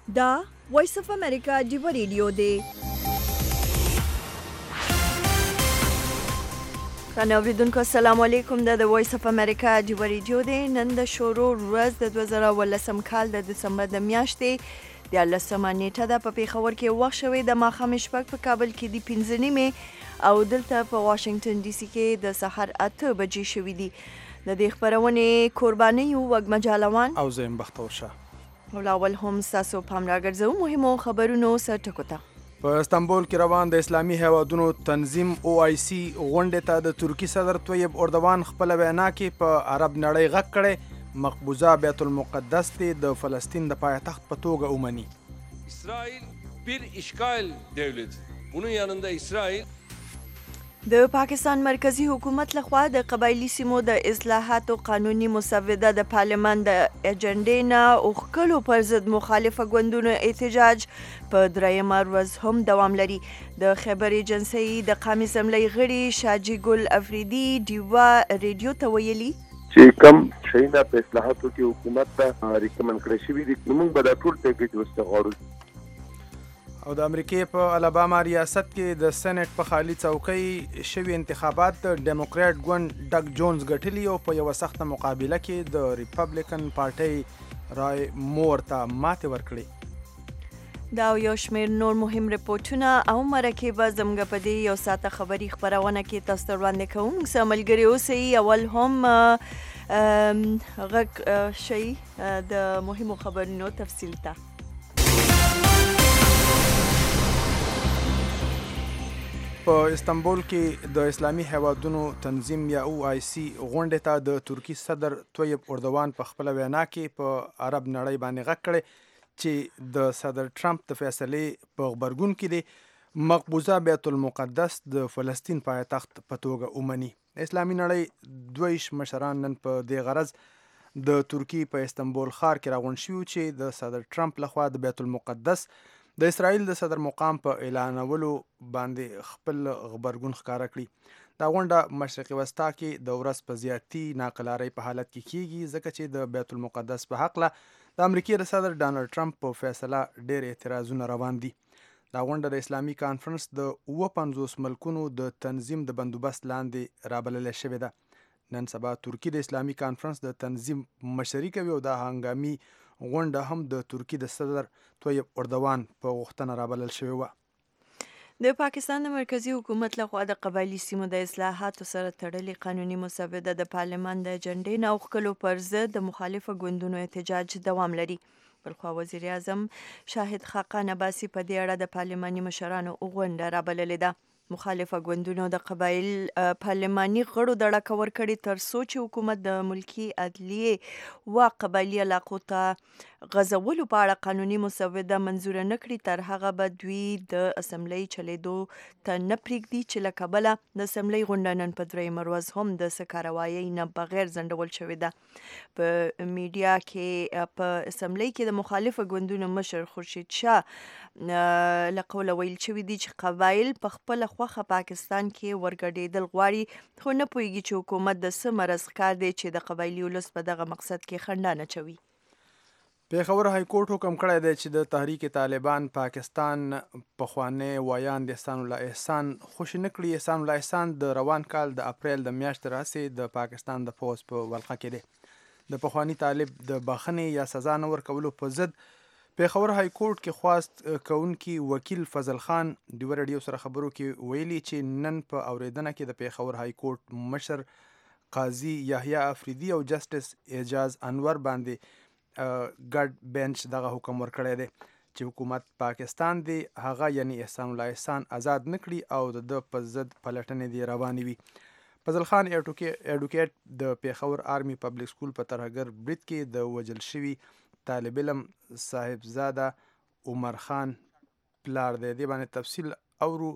دا وایس اف امریکا ډیو ریډیو دی. اوریدونکو السلام علیکم. د وایس اف امریکا ډیو ریډیو دی. نن د شروع ورځ د 2018 کال د دسمبر د میاشتې د 18 نیټه ده. په پیښور کې وخت شوی د ماښام شپږ، په کابل کې د 15 نیمې او دلته په واشنگټن ډي سي کې د سحر 8 بجې شوې دي. د دې خبرونې قرباني یو وګ مجالوان او زم بختور شه. ولول هم ساسو پام راګرځو مهمو خبرونو سره ټکوته. په استانبول کې روان د اسلامي هیوادونو تنظیم OIC غونډې ته د ترکی صدر طیب اردوان خپل وینا کې په عرب نړۍ غږ کړي مقبوضه بیت المقدس د فلسطین د پایتخت په توګه ومني. اسرائیل bir işgal devleti. Bunun yanında İsrail د پاکستان مرکزی حکومت لخوا د قبایلی سیمو د اصلاحاتو قانوني مسوده د پارلمان د اجنډې نه اوښکلو پر ضد مخالفه ګوندونو احتجاج په درېیمه ورځ هم دوام لري. د خبر ایجنسی د قومي اسمبلی غړي شاجي ګل افریدي ډیوا ریډیو ته ویلي چې کم شینا په اصلاحاتو کې حکومت ته ریکمند کړی شوی دی، موږ به دا ټول پیکیج واستغواړو. او د امریکای په الاباما ریاست کې د سېنات په خالي څوکۍ شوي انتخابات د ډیموکرات ګوند ډک جونز ګټلی او په یو سخت مقابله کې د ریپبلیکن پارټي رای مور ته ماته ورکړي. دا یو شمېر نور مهم رپورټونه او مرکې به زموږ په دې یو ساعته خبري خبرونه کې تاسو ته وړاندې کوم. موږ ملګري اوسئ. اول هم غږ شي د مهمو خبرونو تفصیل ته. په استانبول کې د اسلامي هیوادونو تنظیم یا OIC غونډې ته د ترکی صدر طیب اردوان په خپل وینا کې په عرب نړۍ باندې غږ کړی چې د صدر ټرمپ د فیصلې په غبرګون کې د مقبوضه بیت المقدس د فلسطین پایتخت په توګه ومني. اسلامي نړۍ دویش مشران نن په دې غرض د ترکی په استانبول ښار کې راغونډ شوي چې د صدر ټرمپ لخوا د بیت المقدس د اسرائیل د صدر مقام په اعلانولو باندې خپل غبرګون ښکاره کړي. دا غونډه مشرقي وسطا کې د ورځ په زیاتي ناقلارۍ په حالت کې کیږي ځکه چې د بیت المقدس په حقله د امریکای د صدر ډانلډ ټرمپ په فیصله ډېر اعتراضونه روان دي. دا غونډه د اسلامي کانفرنس د 50 ملکونو د تنظیم د بندوبست لاندې رابلل شوې ده. نن سبا ترکی د اسلامي کانفرنس د تنظیم مشري کوي او دا هنګامي غونډه هم د ترکی د صدر طیب اردوان په غوښتنه رابلل شوې وه. د پاکستان د مرکزی حکومت لخوا د قبایلی سیمو د اصلاحاتو سره تړلې قانوني مسوده د پارلمان د اجنډې نه اوښکلو پر ضد د مخالفه ګوندونو احتجاج دوام لري. بلخوا وزیر اعظم شاهد خاقان عباسي په دې اړه د پارلماني مشرانو غونډه رابللې ده. مخالفه ګوندونو د قبایل پارلماني غړو د ډاکور کړي تر څو چې حکومت د ملکی عدلیه و قبایلی علاقو ته غزولو په اړه قانوني مسوده منظور نه کړي تر هغه به دوی د اسمبلی چلیدو ته نه پریږدي چې له کبله د اسمبلی غونډه نن په درېیمه ورځ هم د سکاروایۍ نه بغیر ځنډول شوې ده. په میډیا کې په اسمبلی کې د مخالفه ګوندونو مشر خورشید شاه له قوله ویل شوي دي چې قبایل په خپله خوخه پاکستان کې ورګډېدل غواړي خو نه پوهیږي چې حکومت د څه مرض ښکار دی چې د قبایلي ولس په دغه مقصد کې خنډ اچوي. پیښور های کورټ حکم کړی دی چې د تحریک طالبان پاکستان پخوانی وایاند احسان الله احسان خوشي نه کړي. احسان الله احسان د روان کال د اپریل د میاشتې راهیسې د پاکستان د پوځ په ولقه کې دی. د پخوانی طالب د بخښنې یا سزا نه ورکولو په ضد پیښور های کورټ کې خواست کوونکی وکیل فضل خان د ریډیو سره خبرو کې ویلي چې نن په اوریدنه کې د پیښور های کورټ مشر قاضي یحیی افریدي او جسټس اعجاز انور باندې ګډ بنچ دغه حکم ورکړی دی چې حکومت پاکستان دی هغه یعنی احسان الله احسان آزاد نکړي او د په ضد پلټنې دی روانې وي. فضل خان ایډوکیټ د پیښور آرمی پبلک سکول په ترهګر برید کې د وجل شوي طالب علم صاحبزاده عمر خان پلار دی. دې باندې تفصیل اورو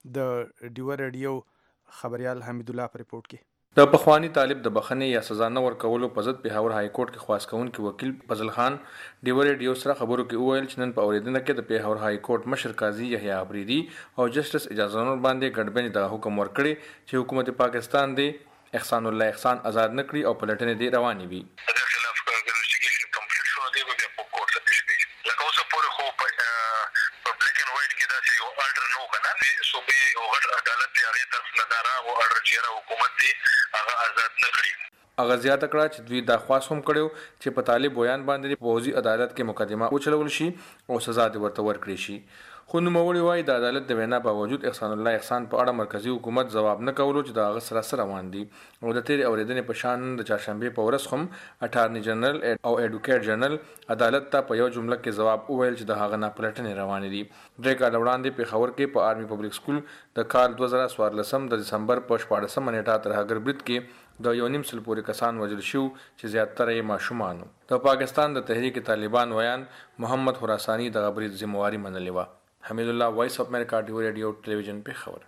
د ډیو ریډیو خبريال حمید الله په ریپورت کې. د پخوانی طالب د بخښنې یا سزا نه ورکولو په ضد پیښور های کورټ کې خواست کوونکی وکیل فضل خان ډیو ریډیو سره خبرو کې وویل چې نن په اوریدنه کې د پیښور های کورټ مشر قاضي یحیی افریدي او جسټس اعجاز انور باندې ګډ بنچ د حکم ورکړي چې حکومت پاکستان دی احسان الله احسان آزاد نکړي او پلټنې دی روانې وي. پورې خو په بلیک اینڈ وایټ کې داسې یو آرډر نه و که نه صوبې یو غټ عدالت دی هغې طرف نه دا راغو آرډر چې یاره حکومت دی هغه آزاد نه کړي. هغه زیاته کړه چې دوی دا خواست هم کړی چې په طالب ویان باندې په پوځي عدالت کې مقدمه وچلول شي او سزا دې ورته ورکړي شي. خو نوموړي وایي د عدالت د وینا باوجود احسان الله احسان په اړه مرکزی حکومت ځواب نه کولو چې د هغه سره روان دي او د تیرې اورېدنې په شان د چهارشنبې په ورځ هم اټارني جنرال او ایډوکیټ جنرال عدالت ته په یو جمله کې ځواب وویل چې د هغه نه پلټنې روانې دي. درې کاله وړاندې پېښور کې په آرمي پبلک سکول د کال 2014 د دسمبر په 14 نیټه ترهګر برید کې د 1.5 سل پورې کسان وژل شو چې زیاتره یې ماشومان وو. د پاکستان د تحریک طالبان ویان محمد خراساني د برید ذمہواری منلې وه. حمید الله وایس اف امریکا ډیو ریډیو ټلویزیون پېښور.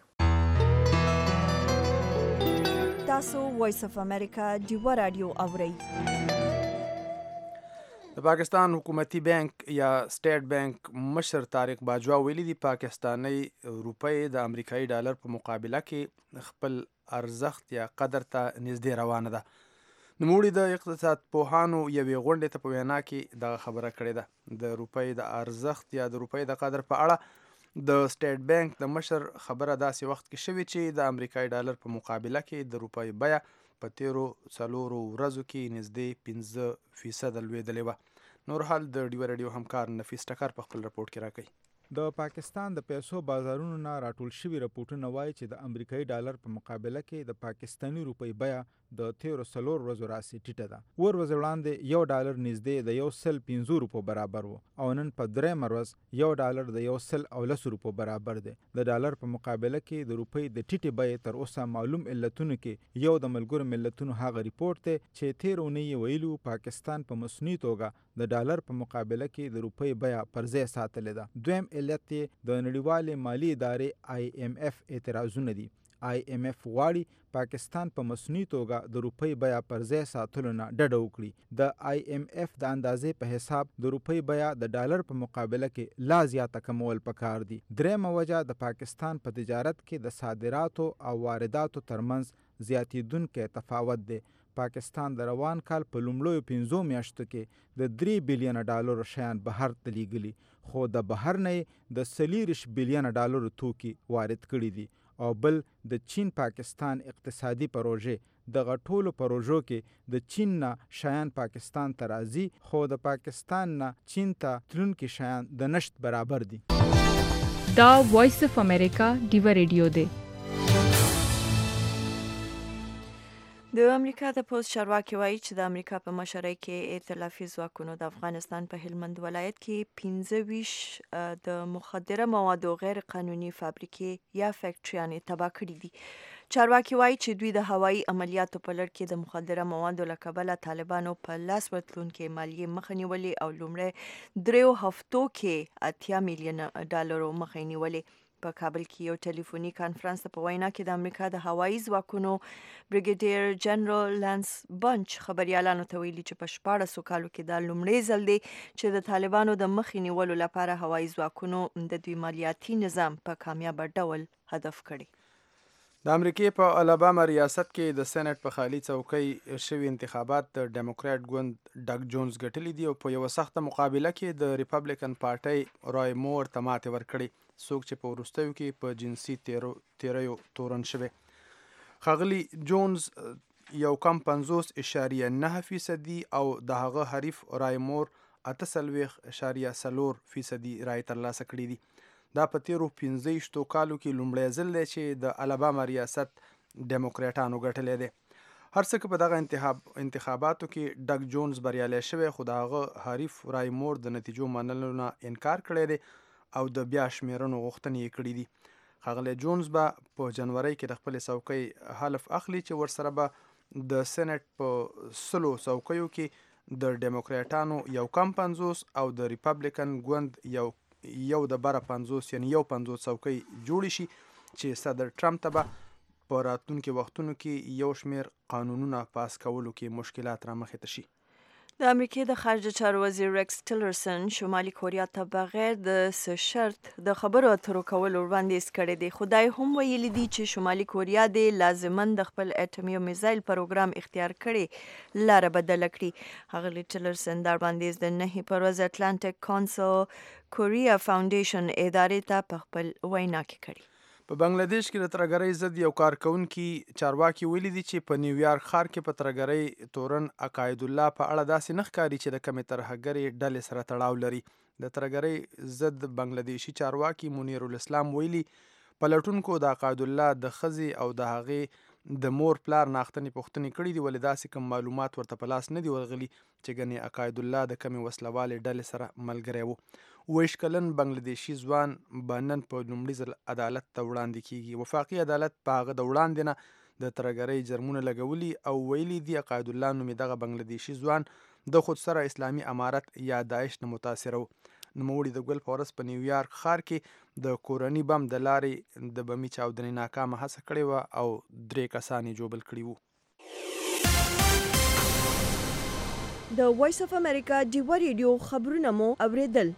تاسو وایس اف امریکا ډیو رادیو اورئ. د پاکستان حکومتي بانک یا سټیټ بانک مشر طارق باجوا ویلي دي پاکستاني روپۍ د امریکایي ډالر په مقابله کې خپل ارزښت یا قدر ته نږدې روانه ده. نوموړي د اقتصاد پوهانو یوې غونډې ته په وینا کې دغه خبره کړې ده. د روپۍ د ارزښت یا د روپۍ د قدر په اړه د سټیټ بانک د مشر خبره داسې وخت کې شوې چې د امریکایي ډالر په مقابله کې د روپۍ بیه په تیرو 4 ورځو کې نږدې 5% لوېدلې وه. نور حال د ډیو رادیو همکار نفیس ټکر په خپل رپورټ کې راکوي. د پاکستان د پیسو بازارونو نه راټول شوي راپورټونه وایي چې د امریکایي ډالر په مقابله کې د پاکستاني روپۍ بیه د تیرو 4 ورځو راسې ټیټه ده. ور ورځ وړاندې یو ډالر نږدې د 150 روپو برابر و او نن په درېیمه ورځ یو ډالر د 110 روپو برابر دی. د ډالر په مقابله کې د روپۍ د ټیټې بیې تر اوسه معلوم علتونو کې یو د ملګرو ملتونو هغه ریپورټ دی چې تیر اونۍ یې ویلو پاکستان په مصنوعي توګه د ډالر په مقابله کې د روپۍ بیه پر ځای ساتلې ده. دویم علت یې د نړیوالې مالي ادارې IMF اعتراضونه دي. IMF غواړي پاکستان په مصنوعي توګه د روپۍ بیه پر ځای ساتلو نه ډډه وکړي. د IMF د اندازې په حساب د روپۍ بیه د ډالر په مقابله کې لا زیاته کمول پکار دي. درېیمه وجه د پاکستان په تجارت کې د صادراتو او وارداتو ترمنځ زیاتېدونکی تفاوت دی. پاکستان د روان کال په لومړیو 5 میاشتو کې د 3 بلین ډالرو شیان بهر ته لیږلي، خو د بهر نه د 40 بلین ډالرو توکي وارد کړي دي. او بل د چین پاکستان اقتصادي پروژې دغه ټولو پروژو کې د چین نه شیان پاکستان ته راځي، خو د پاکستان نه چین ته تلونکي شیان د نشت برابر دي. دا وایس اف امریکا ډیو ریډیو دی. د امریکا د پوز چارواکي وایي چې د امریکا په مشرۍ کې ائتلافي ځواکونو د افغانستان په هلمند ولایت کې 25 د مخدره موادو غیر قانوني فابریکې یا فیکټریانې تباه کړي دي. چارواکي وایي چې دوی د هوایي عملیاتو په لړ کې د مخدره موادو له کبله طالبانو په لاس ورتلونکې مالیې مخه نیولې او لومړی 3 هفتو کې 80 میلیون ډالرو مخه نیولې. په کابل کې یو ټلیفوني کانفرنس په وینا کې د امریکا د هوایي ځواکونو بریګیډیر جنرال لانس بنچ خبريالانو ته ویلي چې په 14 کالو کې دا لومړی ځل دی چې د طالبانو د مخې نیولو لپاره هوایي ځواکونو د دوی مالیاتي نظام په کامیاب ډول هدف کړی. د امریکې په الاباما ریاست کې د سېنات په خالي څوکۍ شوي انتخابات د ډیموکرات ګوند ډګ جونز ګټلي دي او په یو سخته مقابله کې د ریپبلیکن پارټۍ رای مور ته ماتې ورکړې، څوک چې په وروستیو کې په جنسي تیریو تورن شوی. ښاغلي جونز 1.50.9% او د هغه حریف رای مور 48.4% رای ترلاسه کړي دي. دا په تیرو 15 کالو کې لومړی ځل دی چې د الاباما ریاست ډیموکراټانو ګټلی دی. هر څه که په دغه انتخاباتو کې ډګ جونز بریالی شوی، خو د هغه حریف رای مور د نتیجو منلو نه انکار کړی دی او د بیا شمیرنو غوښتنې یې کړي دي. ښاغلی جونز به په جنوري کې د خپلې څوکۍ حلف اخلي چې ورسره به د سېنات په 100 څوکیو کې د ډیموکراټانو 1.50 او د ریپبلیکن ګوند یو د بره 50 یعنی 50 څوکۍ جوړې شي چې صدر ټرمپ ته به په راتلونکي وختونو کې یو شمیر قانونونه پاس کولو کې مشکلات رامخې ته شي. د امریکای د خارجه چارو وزیر ریکس ټیلرسن شمالي کوریا ته بغیر د څه شرط د خبرو اترو کولو وړاندیز کړی دی، خو دا هم ویلي دي چې شمالي کوریا د لازمن د خپل اټومي میزایل پروګرام اختیار کړي لاره بدله کړي. ښاغلي ټیلرسن دا وړاندیز د 9 پر ورځ اټلانټیک کونسل کوریا فاونډیشن ادارې ته په خپل وینا کې کړي. په بنگلاديش کې د ترهګرۍ ضد یو کارکونکي چارواکي ویلي دي چې په نیویارک ښار کې په ترهګرۍ تورن عقاید الله په اړه داسې نه ښکاري چې د کمې ترهګرۍ ډلې سره تړاو لري. د ترهګرۍ ضد بنگلاديشي چارواکي منیر الاسلام ویلي پلټونکو د عقاید الله د ښځې او د هغې د مور پلار ناختنې پوښتنې کړي دي، ولې داسې کوم معلومات ورته په لاس نه دي ورغلي چې ګنې عقاید الله د کمې وسلوالې ډلې سره ملګری و. 22 کلن بنگلاديشي ځوان به نن په لومړي ځل عدالت ته وړاندې کیږي. وفاقي عدالت په هغه د وړاندې نه د ترهګرۍ جرمونه لګولي او ویلي دي عقاید الله نومې دغه بنگلاديشي ځوان د خود سره اسلامي امارت یا داعش نه متاثره و. نوموړي د ګل په ورځ په نیویارک ښار کې د کورني بم د لارې د بمي چاودنې ناکامه هڅه کړې وه او 3 کسان یې ژوبل کړي وو. د وایس اف امریکا ډیوه ریډیو خبرونه مو اوریدل.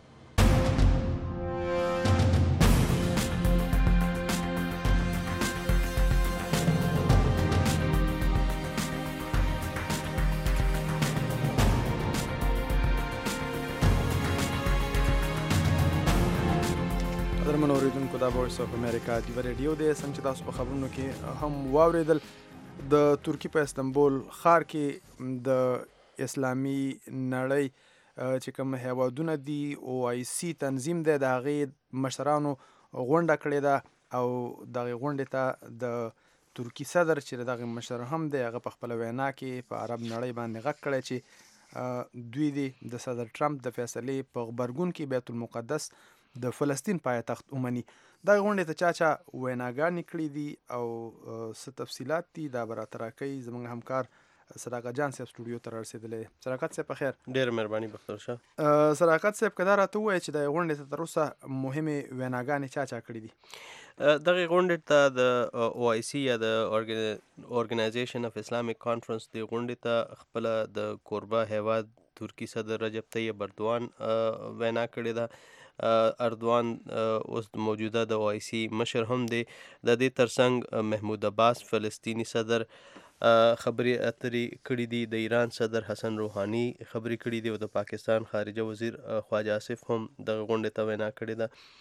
درمن اوریدونکو دا وایس اف امریکا ډیوه ریډیو دی. څنګه چې تاسو په خبرونو کې هم واوریدل، د ترکی په استنبول ښار کې د اسلامي نړۍ چې کوم هیوادونه دي OIC تنظیم دی د هغې مشرانو غونډه کړې ده او دغې غونډې ته د ترکی صدر چې دغه مشر هم دی هغه په خپله وینا کې په عرب نړۍ باندې غږ کړی چې دوی دې د صدر ټرمپ د فیصلې په غبرګون کې بیت المقدس د فلسطین پایتخت ومني. دغه غونډې ته چا ویناګانې کړي دي او څه تفصیلات دي دا به راته راکوي زموږ همکار صداقت جان صاحب سټوډیو ته رارسېدلی. صداقت صاحب په خیر. ډېره مهرباني بختور شه. صداقت صاحب که دا راته ووایې چې د غونډې ته تر اوسه مهمې ویناګانې چا کړي دي؟ دغه غونډې ته د OIC یا د اورګنایزیشن اف اسلامیک کانفرنس د غونډې ته خپله د کوربه هیواد ترکی صدر رجب طیب اردوان وینا کړې ده. اردوان اوس موجوده د OIC مشر هم دی. د دې ترڅنګ محمود عباس فلسطینی صدر خبرې اترې کړي دي، د ایران صدر حسن روحانی خبرې کړي دي او د پاکستان خارجه وزیر خواجه آصف هم دغه غونډې ته وینا کړې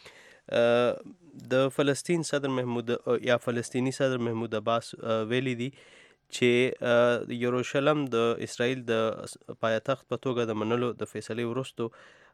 ده. د فلسطین صدر یا فلسطینی صدر محمود عباس ویلي دي چې یروشلم د اسرائیل د پایتخت په توګه د منلو د فیصلې وروستو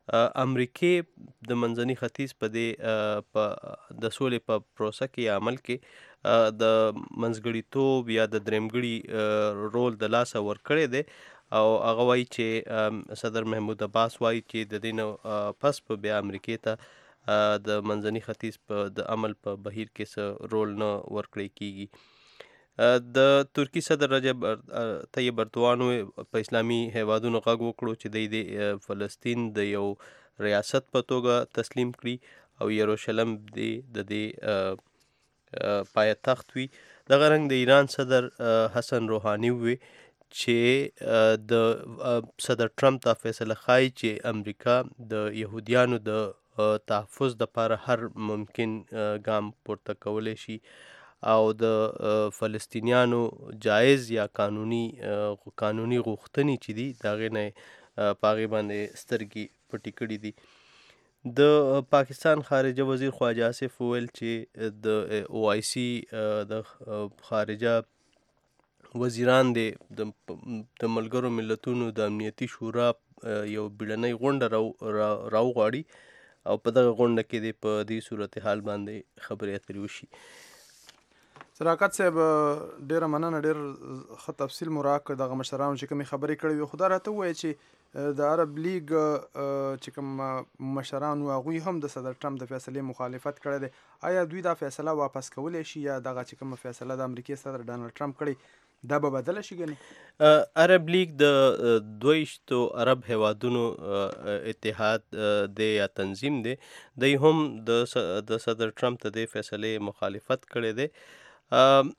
امریکې د منځني ختیځ په دې د سولې په پروسه کې عمل کې د منځګړیتوب یا د درېمګړي رول د لاسه ورکړی دی او هغه وایي چې صدر محمود عباس وایي چې د دې نه پس په بیا امریکې ته د منځني ختیځ په د عمل په بهیر کې څه رول نه ورکړی کیږي. د ترکی صدر رجب طیب اردوان په اسلامي هیوادونو غږ وکړو چې د فلسطین د یو ریاست په توګه تسلیم کړي او یروشلم د دې پایتخت وي. دغه رنګ د ایران صدر حسن روحانی وی چې د صدر ټرمپ دا فیصله ښایي چې امریکا د یهودیانو د تحفظ دپاره هر ممکن ګام پورته کولی شي او د فلسطینیانو جایز یا قانوني غوښتنې چې دي د هغې نه په هغې باندې سترګې پټې کړي دي. د پاکستان خارجه وزیر خواجه آصف وویل چې د OIC د خارجه وزیران د ملګرو ملتونو د امنیتي شورا یو بیړنۍ غونډه راوغواړي او په دغه غونډه کې د په دې صورتحال باندې خبرې اترې وشي. صداقت صاحب ډیره مننه، ډیر ښه تفصیل مو راکړ دغه مشرانو چې کومې خبرې کړې وي. خو دا راته ووایه چې د عرب لیگ چې کوم مشران وو هغوی هم د صدر ټرمپ د فیصلې مخالفت کړی دی. آیا دوی دا فیصله واپس کولی شي یا دغه چې کومه فیصله د امریکې صدر ډانلډ ټرمپ کړی دا به بدله شي ګنې؟ عرب لیگ د 22 عرب هیوادونو اتحاد دی یا تنظیم دی. دی هم د صدر ټرمپ د دې فیصلې مخالفت کړی دی.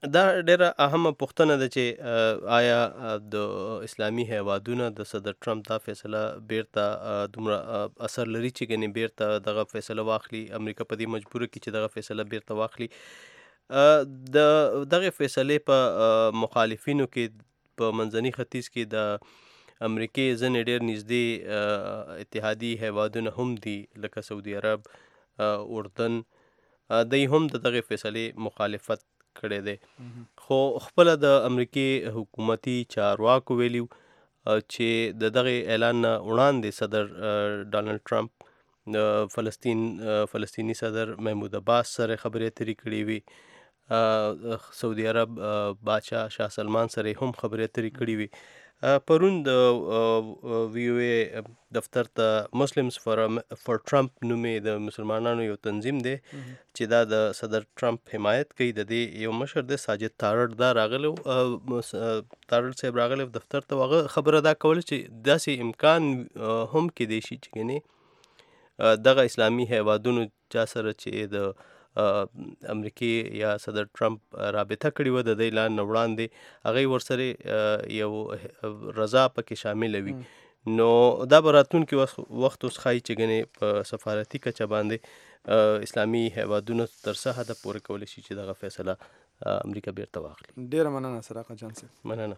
دا ډیره اهمه پوښتنه ده چې آیا د اسلامي هیوادونو د صدر ټرمپ دا فیصله بیرته دومره اثر لري چې ګنې بیرته دغه فیصله واخلي، امریکا په دې مجبوره کړي چې دغه فیصله بیرته واخلي. د دغه فیصلې په مخالفینو کې په منځني ختیځ کې د امریکې ځینې ډېر نږدې اتحادي هیوادونه هم دي لکه سعودي عرب، اردن، دوی هم د دغه فیصلې مخالفت کړی دی. خو خپله د امریکې حکومتي چارواکو ویلي چې د دغه اعلان نه وړاندې صدر ډانلډ ټرمپ فلسطیني صدر محمود عباس سره خبرې اترې کړې وي، سعودي عرب بادشاه شاه سلمان سره هم خبرې اترې کړې وي. پرون د وی او ای دفتر ته مسلمز فار ټرمپ نومې د مسلمانانو یو تنظیم دی چې دا د صدر ټرمپ حمایت کوي، د دې یو مشر دی ساجد تارړ، دا راغلی تارړ صاحب راغلی دفتر ته. هغه خبره دا کوله چې داسې امکان هم کیدی شي چې ګنې دغه اسلامي هیوادونو چا سره چې د امریکې یا صدر ټرمپ رابطه کړې وه د دې اعلان نه وړاندې، هغوی ورسره یو رضا پکې شامله وي. نو دا به راتلونکي وخت اوس ښایي چې ګنې په سفارتي کچه باندې اسلامي هیوادونو تر څه حده پورې کولی شي چې دغه فیصله امریکا بیرته واخلي. ډېره مننه سراقه جان صاحب. مننه.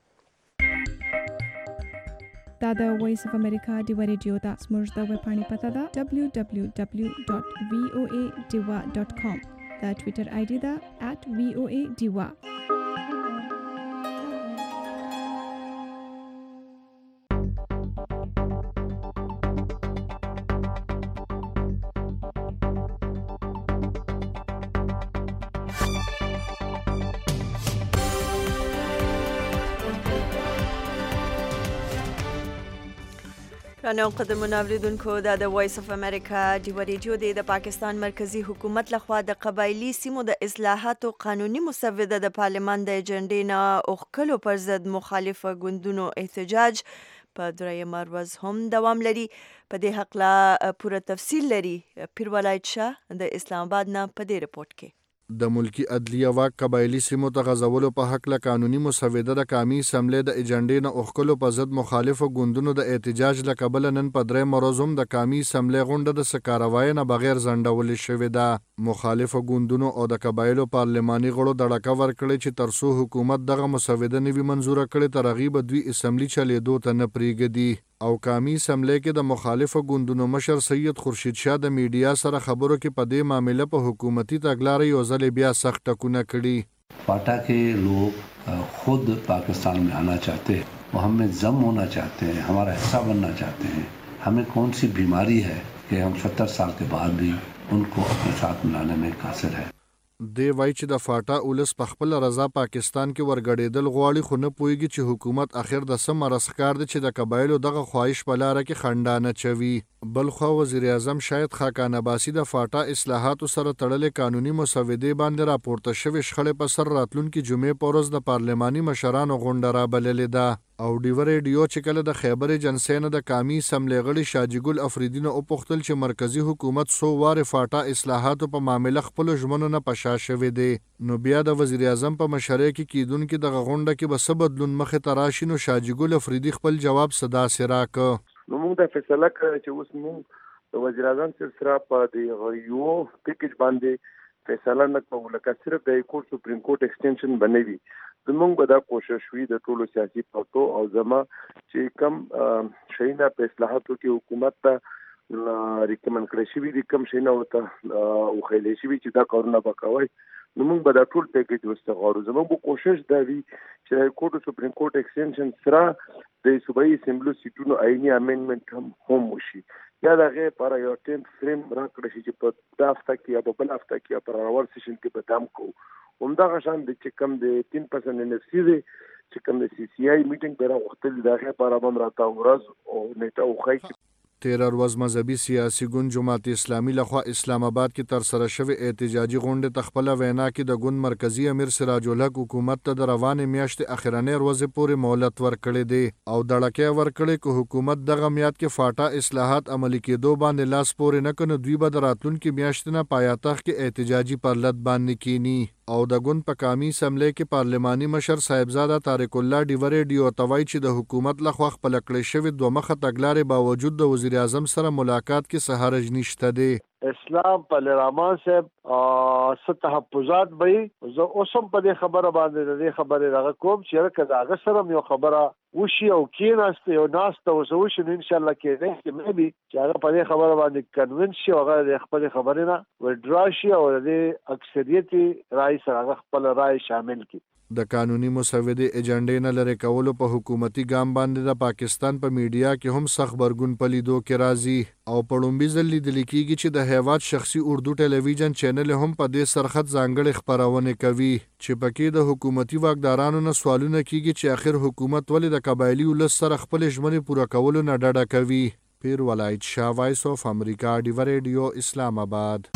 دا د وایس اف امریکا ډیوا ریډیو ده. زموږ د ویبپاڼې پته ده www.voadiwa.com. د ټویټر آی ډي ده @voadiwa. رانو قدمونه اوریدونکو دا د وایس اف امریکا ډیوا ریډیو دی. د پاکستان مرکزی حکومت لخوا د قبایلی سیمو د اصلاحاتو قانوني مسوده د پارلمان د ایجنډې نه اوښکلو پر ضد مخالفه ګوندونو احتجاج په درېیمه ورځ هم دوام لري. په دې هکله پوره تفصیل لري پیرولایت شاه د اسلام آباد نه په دې رپورټ کې. د ملکی عدلیه واک قبایلی سیمو ته غځولو په حق له قانوني مسوده د قومي اسمبلی د ایجنډې نه اوښکلو په ضد مخالفو ګوندونو د احتجاج له کبله نن په درېیمه ورځ هم د قومي اسمبلی غونډه د څه کاروایۍ نه بغیر ځنډولې شوې ده. مخالفو ګوندونو او د قبایلو پارلماني غړو دړکه ورکړې چې تر څو حکومت دغه مسوده نه وي منظوره کړې تر هغې به دوی اسمبلي چلېدو ته نه پرېږدي. او قومي اسمبلی کې د مخالفو ګوندونو مشر سید خورشید شاه د میډیا سره خبرو کې په دې معامله په حکومتي تګلارې یو ځل بیا سخت ټکونه کړي. पाटा के लोग खुद पाकिस्तान में आना चाहते हैं, वो हमें जम होना चाहते हैं, हमारा हिस्सा बनना चाहते हैं. हमें कौन सी बीमारी है कि हम 70 साल के बाद भी उनको अपने साथ मिलाने में कासिर है. دی وای چې د فاټا اولس په خپل رضا پاکستان کې ورګډېدل غواړي، خو نه پوهیږي چې حکومت اخر د څه مرض ښکار دی چې د قبایلو دغه خواهش په لاره کې خنډانه چوي. بلخوا وزیر اعظم شاهد خاقان عباسي د فاټا اصلاحاتو سره تړلې قانوني مسودې باندې راپورته شوې شخړې په سر راتلونکي جمعې په ورځ د پارلماني مشرانو غونډه رابللې ده. او ډیوا ریډیو چې کله د خیبر ایجنسۍ نه د قومي اسمبلۍ غړي شاجي ګل افریدي نه وپوښتل چې مرکزي حکومت څو وارې فاټا اصلاحاتو په معامله خپلو ژمنو نه په شا شوی دی، نو بیا د وزیر اعظم په مشرۍ کې کیدونکي دغه غونډه کې به څه بدلون مخې ته راشي. نو شاجي ګل افریدي خپل جواب صداسې راکړ. نو موږ دا فیصله کړې چې اوس موږ د وزیر اعظم سره په دې یو پیکیج باندې فیصله نه کوو، لکه صرف د کورټ سپریم کورټ ایکسټینشن بنوي. زمونږ به دا کوشش وي د ټولو سیاسي پارټو او زما چې کم شیونه په اصلاحاتو کې حکومت ته ریکمند کړی شوي دي، کم شیونه ورته وښیلی شوي چې دا کارونه به کوئ، نو موږ به دا ټول پیکیج ورڅخه زموږ به کوشش دا وي چې د کورټ سپریم کورټ ایکسټینشن سره د صوبایي اسمبلو سیټونو آئیني امینډمنټ هم وشي، یا د هغې لپاره یو ټایم فریم راکړی شي چې په دا هفته کې یا په بله هفته کې یا په راور سیشن کې به دام کوو. همدغه شان د چې کوم د 3% NFC دی چې کوم د CCI میټینګ به راغوښتل د هغې لپاره به هم راته ورځ او نیټه وښایي. 13 ورځ مذهبي سیاسي ګوند جماعت اسلامي لخوا اسلام آباد کې تر سره شوی احتجاجي غونډه ته خپل وینا کې د ګوند مرکزی امیر سراج الحق حکومت ته د روانې میاشتې اخرنۍ ورځې پورې مهلت ورکړی دی او دړکې ورکړی چې حکومت دغه میاد کې فاټا اصلاحات عملي کېدو باندې لاس پورې نه کنه دوی به د راتلونکي میاشتې نه پایتخت کې احتجاجي پرلط باندې کینی او د ګوند په قومي اسمبلی کې پارلماني مشر صاحبزاده طارق الله ډیورډیو توای چې د حکومت لخوا خپل کړی شوی دوه مخه تګلارې باوجود د وزیر اعظم سره ملاقات کې څه حرج نشته دی. اسلام پارلمان صاحب ست تحفظات به زه اوسم په دې خبره باندې د خبرې راغ کوم چې راکه هغه سره یو خبره وشي او کیناست یو ناست او وشي ان شاء الله کې نه چې مې بي چې هغه په دې خبره باندې کنوینس شي هغه د خپل خبرې نه وډرا شي او د اکثریتي رائے سره خپل رائے شامل کړي. د قانوني مسودې ایجنډې نه لري کولو په حکومتي ګام باندې د پاکستان په میډیا کې هم سخت برګون پلیدو کې راځي او په لومړي ځل لیدل کېږي چې د هیواد شخصي اردو ټلویزیون چینل هم په دې سرخط ځانګړي خبرونه کوي چې پکې د حکومتي واکدارانو نه سوالونه کیږي چې اخر حکومت ولې د قبایلی ولس سره خپل ژمنې پوره کولو نه ډډه کوي. پیر ولایت شاه، وایس اف امریکا، ډیو ریډیو، اسلام آباد.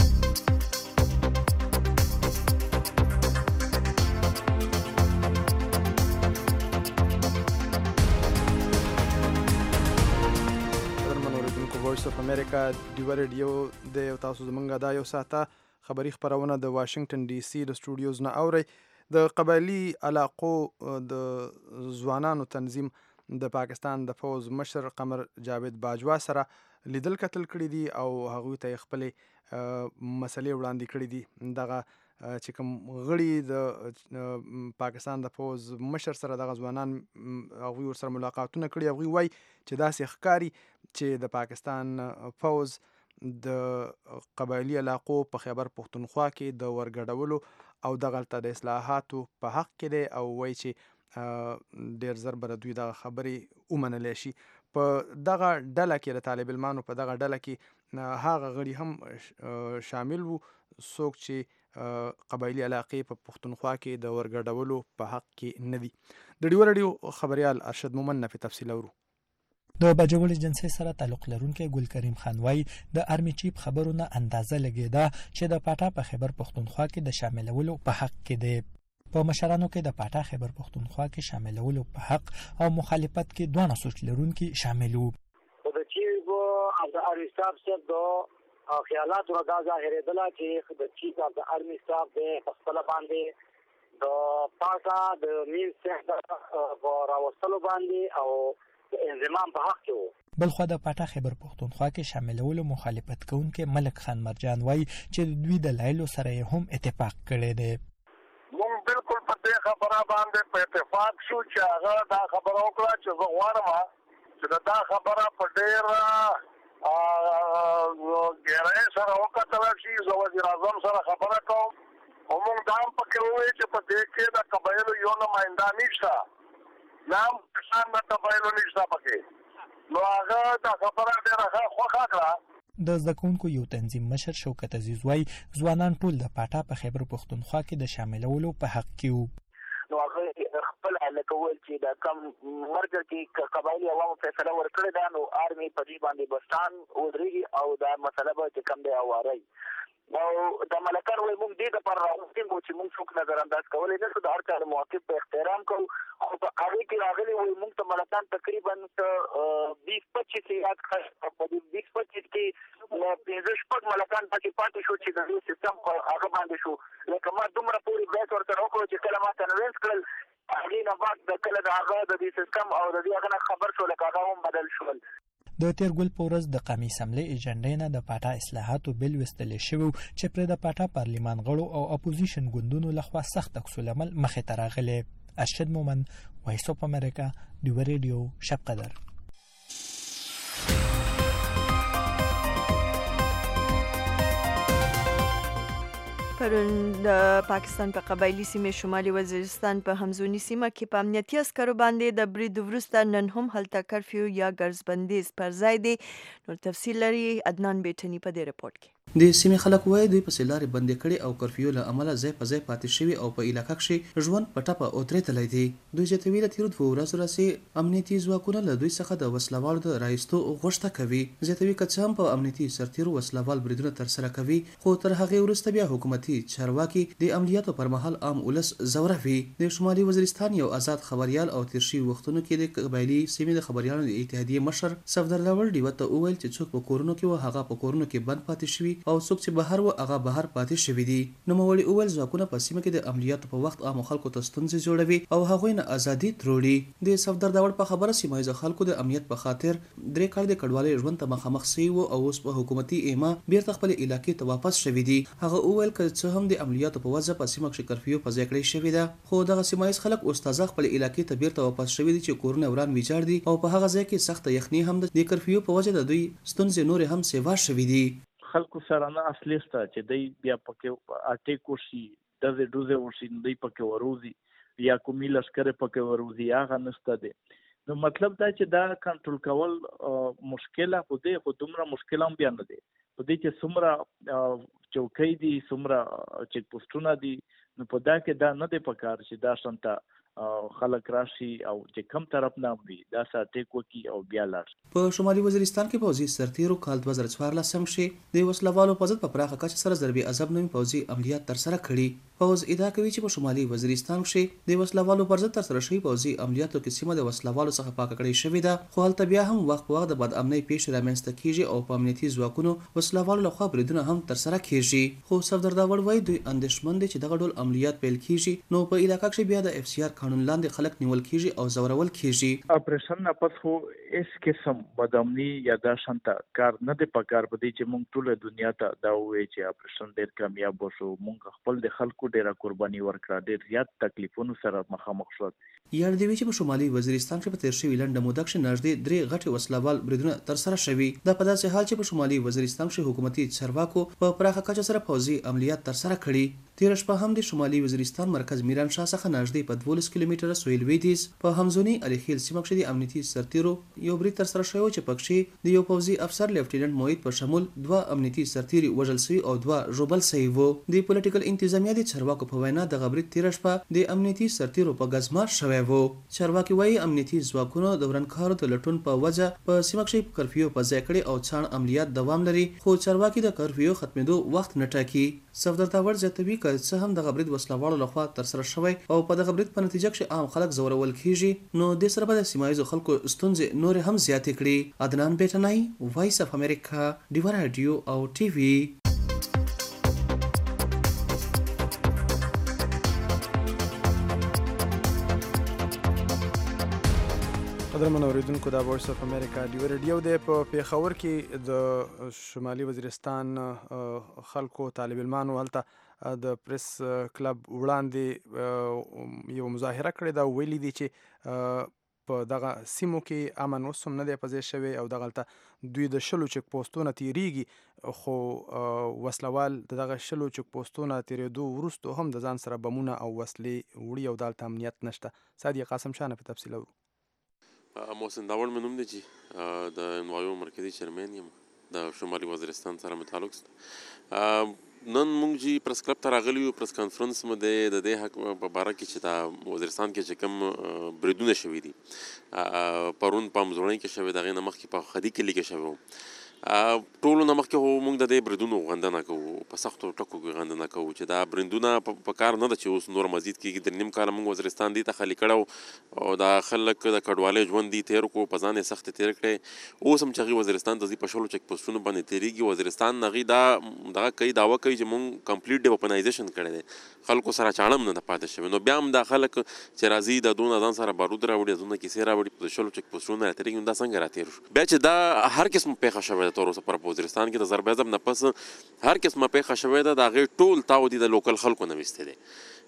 وایس اف امریکا ډیو ریډیو د تاسو زمونږه دا یو ساعته خبری خبرونه د واشنگټن ډي سي د سټوډیوز نه اوري. د قبایلی علاقو د ځوانانو تنظیم د پاکستان د فوز مشر قمر جاوید باجوا سره لیدل کتل کړي دي او هغوی ته خپل مسلې وړاندې کړي دي. دغه چې کوم غړي د پاکستان د فوز مشر سره دغه ځوانان هغوی ورسره ملاقاتونه کړي. هغوی وایي چې داسې ښکاري چې د پاکستان فوز د قبایلی علاقو په خیبر پختونخوا کې د ورګډولو او دغلته د اصلاحاتو په حق کې دی او وایي چې ډیر زر به دوی دغه خبرې ومنلی شي. په دغه ډله کې د طالب علمانو په دغه ډله کې هغه غړي هم شامل وو څوک چې قبایلی علاقې په پختونخوا کې د ورګډولو په حق کې نه دي. د ډیو ریډیو خبریال ارشد مومن نه په تفصیل اورو. د بجوړ ایجنسی سره تعلق لرونکي ګل کریم خان وای د آرمی چیف خبرونه اندازه لګیدا چې د پاټا په خیبر پختونخوا کې د شاملولو په حق کې دی. په مشرانو کې د پاټا خیبر پختونخوا کې شاملولو په حق او مخالفت کې دوه سوچ لرونکي شامل وو. د چیف او د آرمی سټاف سره د خیالات او د ظاهره دلا چې د چیف او د آرمی سټاف د خپل باندې د پاټا د مین څخه راوستلو باندې او انضمام په حق کې وو. بلخو د پاټا خیبر پختونخوا کې شاملولو مخالفت کوونکي ملک خان مرجان وای چې دوی د لایلو سره هم اتفاق کړی دی. مونږ بالکل په دې خبره باندې په اتفاق شو چې هغه دا خبره وکړه چې زه غواړم چې دا خبره په ډېر ګیرای سره وکړه چې زه وزیر اعظم سره خبره کوم او مونږ دا هم پکې وایو چې په دې کې د قبایلو یو نماینده نشته نام کسان نه قبایلو نشته پکې نو هغه دا خبره ډېره خوښه کړه. د زده کوونکو یو تنظیم مشر شوکت عزیز وای ځوانان ټول د پاټا په خیبر پختونخوا کې د شاملولو په حق کې وو. نو هغه خپل لکول چې د کم مرګ کې قبایلی عوامو فیصله ورکړې ده نو آرمی په دې باندې بستان ودرېږي او دا مسله به چې کم دی اواري او د ملکر وای موږ دې د پر راوستیم چې موږ څوک نظر انداز کولای نه شو د هر چا موقف په احترام کوو او په هغه کې راغلي وای موږ ته ملکان تقریبا 20-25 یاد کړ په دې 20-25 کې 15 ملکان پاتې شو چې د سیستم هغه باندې شو لکه ما دومره پوری بیس ورته وکړو چې کله ما تنوینس کړل هغه نه بعد د کله د هغه د دې سیستم او د دې هغه خبر شو لکه هغه هم بدل شول. د تیرګل پورز د قومي اسمبلی ایجنډا نه د پاټا اصلاحاتو بل وستل شوی چې پر د پاټا پارلیمان غړو او اپوزیشن ګوندونو لخوا سخت عکس العمل مخې ته راغلی. ارشد مومن، وایس اف امریکا، ډیو ریډیو، شب قدر. پرون د پاکستان په قبایلی سیمې شمالي وزیرستان په همزونی سیمه کې په امنیتي عسکرو باندې د برید وروسته نن هم هلته کرفیو یا ګرځبندیز پر ځای دی. نور تفصیل لري عدنان بیټنی په دې رپورت کې. د سیمې خلک وایي دوی پسې لارې بندې کړي او کرفیو له امله ځای په ځای پاتې شوي او په علاقه کښې ژوند په ټپه ودرېدلی دی. دوی زیاتوي له تېرو 2 ورځو راهیسې امنیتي ځواکونه له دوی څخه د وسلوالو د رایستو غوښتنه کوي. زیاتوي که څه هم په امنیتي سرتېرو وسلوال بریدونه ترسره کوي، خو تر هغې وروسته بیا حکومتي چارواکي د عملیاتو پر مهال عام ولس ځوروي. د شمالي وزیرستان یو آزاد خبریال او تېر شوي وختونو کې د قبایلي سیمې د خبریالانو د اتحادیې مشر صفدر داور ډیوه ته وویل چې څوک په کورونو کې و هغه په کورونو کې بند پاتې شوي او څوک چې بهر و هغه بهر پاتې شوي دي. نوموړي وویل ځواکونه په سیمه کې د عملیاتو په وخت عامو خلکو ته ستونزې جوړوي او هغوی نه ازادي تروړي. د صفدر داور په خبره سیمه ییزو خلکو د امنیت په خاطر 3 کال د کډوالۍ ژوند ته مخامخ شوي وو او اوس په حکومتي ایما بیرته خپل علاقې ته واپس شوي دي. هغه وویل که څه هم د عملیاتو په وجه په سیمه کې کرفیو په ځای کړی شوې ده، خو دغه سیمه ییز خلک اوس تازه خپل علاقې ته بیرته واپس شوي دي چې کورونه وران ویجاړ دي او په هغه ځای کې سخته یخني هم د کرفیو په وجه د دوی ستونزې نورې هم سیوا شوي دي. خلکو سره نه اصلي سته چې دوی بیا پکې اټیک وشي، ډزې ډوزې وشي، دوی پکې وروځي یا کومي لښکرې پکې وروځي، هغه نشته دی. نو مطلب دا چې دا کنټرول کول مشکله خو دی، خو دومره مشکل هم بیا نه دی. په دې چې څومره چوکۍ دي، څومره چیک پوسټونه دي، نو په دا کې دا نه دی پکار چې دا شانته خلک راشي او چې کم طرف نه وي دا ساتیک وکي او بیا لاړ. په شمالي وزیرستان کې پوځي سرتیرو کال 2014 کې د وسلوالو په ضد په پراخه کچه سره ضربې عذاب نومي پوځي عملیات ترسره کړي. پوځ ادعا کوي چې په شمالي وزیرستان کې د وسلوالو پر ضد ترسره شوي پوځي عملیاتو کې سیمه د وسلوالو څخه پاکه کړې شوې ده، خو هلته بیا هم وخت په وخت د بد امنۍ پیښې رامنځته کیږي او په امنیتي ځواکونو وسلوالو لخوا بریدونه هم ترسره کیږي. خو صفدر داور وایي دوی اندېښمن دي چې دغه ډول عملیات پیل کیږي نو په علاقه کې بیا د FCR قانون لاندې خلک نیول کیږي او زورول کیږي. اپریشن نه پس خو اس قسم بدامني یا دا شانته کار نه دی پکار بدی چې مونږ ټول دنیا ته دا وایي چې اپریشن ډیر کامیاب وشو، مونږ خپل د خلکو ډیره قرباني ورکړه، ډیر زیات تکلیفونو سره مخامخ شو. یاد دی چې په شمالي وزیرستان کې په تیر شوي لنډه موده کې نږدې 3 غټې وسلوال بریدونه ترسره شوي. دا په داسې حال چې په شمالي وزیرستان کې حکومتي چارواکو په پراخه کچه سره پوځي عملیات ترسره کړي. تیر شپه هم د شمالي وزیرستان مرکز میران شاه څخه نږدې په 12 کیلومتره سویل لویدیځ په همزوني الیخیل سیمه کې د امنیتي سرتیرو یو برید ترسره شوی چې پکې د یو پوځي افسر لیفټیننټ موحد په شمول 2 امنیتي سرتیري وژل شوي او 2 ژوبل شوي وو. د پولیټیکل انتظامیه د چارواکو په وینا د برید تیر شپه د امنیتي سرتیرو په غزمار شوی وو. چارواکي وایي امنیتي ځواکونو د ورانکارو د لټون په وجه په سیمه کې کرفیو په ځای کړي او څاړ عملیات دوام لري، خو چارواکي د کرفیو ختمېدو وخت نه ټاکي. صفدر داور زیاتوي که څه هم دغه برید وسلوالو لخوا ترسره شوی او په دغه برید په نتیجه کې عام خلک زورول کیږي، نو د سره به د سیمه ییزو خلکو ستونزې نور هم زیاتې کړي. عدنان بیټنای، وایس اف امریکا، ډیوا رادیو او ټي وي. قدرمن اوریدونکو دا وایس اف امریکا ډیوا رادیو دی. په پیښور کې د شمالي وزیرستان خلکو طالب علمانو هلته د پریس کلب وړاندې یو مظاهره کړې ده، ویلي دي چې په دغه سیمو کې امن اوس هم نه دی په ځای شوی او دغلته دوی د 10 چک پوسټونه تیریږي، خو وسلوال د دغه 10 چک پوسټونه تیریدو وروسته هم د ځان سره بمونه او وسلې وړي او دلته امنیت نشته. صادق قاسم شاه نه په تفصیل اورو. محسن داور مې نوم دی چې د انوایو مرکزي چیرمن یم، د شمالي وزیرستان سره مې تعلق شته. نن موږ چې پریس کلب ته راغلي یو، پریس کانفرنس مې د دې حق په باره کې چې دا وزیرستان کې چې کوم بریدونه شوي دي، پرون په همزوړنۍ کې شوی، د هغې نه مخکې په خدي کلي کې شوی و. ټولو نه مخکې خو موږ د دې بریدونو غندنه کوو، په سختو ټکو کې غندنه کوو چې دا بریدونه په کار نه ده چې اوس نور مزید کېږي. د نیم کاله موږ وزیرستان دې ته خالي کړی او دا خلک د کډوالۍ ژوند دي تېر کړو، په ځان یې سختې تېر کړی. اوس هم چې هغوی وزیرستان ته ځي په 10 چک پوسټونو باندې تېرېږي. وزیرستان هغوی دغه کوي، دعوه کوي چې موږ کمپلیټ ډیوپنایزیشن کړی دی، خلکو سره چاړه هم نه ده پاتې شوې. نو بیا هم دا خلک چې راځي د دونه ځان سره بارود راوړي، دونه کیسې راوړي، په 10 چک پوسټونو نه راتېرېږي. نو دا څنګه راتېر شو؟ بیا چې دا هر قسم پیښه شوې ده تر اوسه پر وزیرستان کې د ضرب عضب نه پس هر قسمه پیښه شوې ده، د هغې ټول تاو دي د لوکل خلکو نه ویستی دی.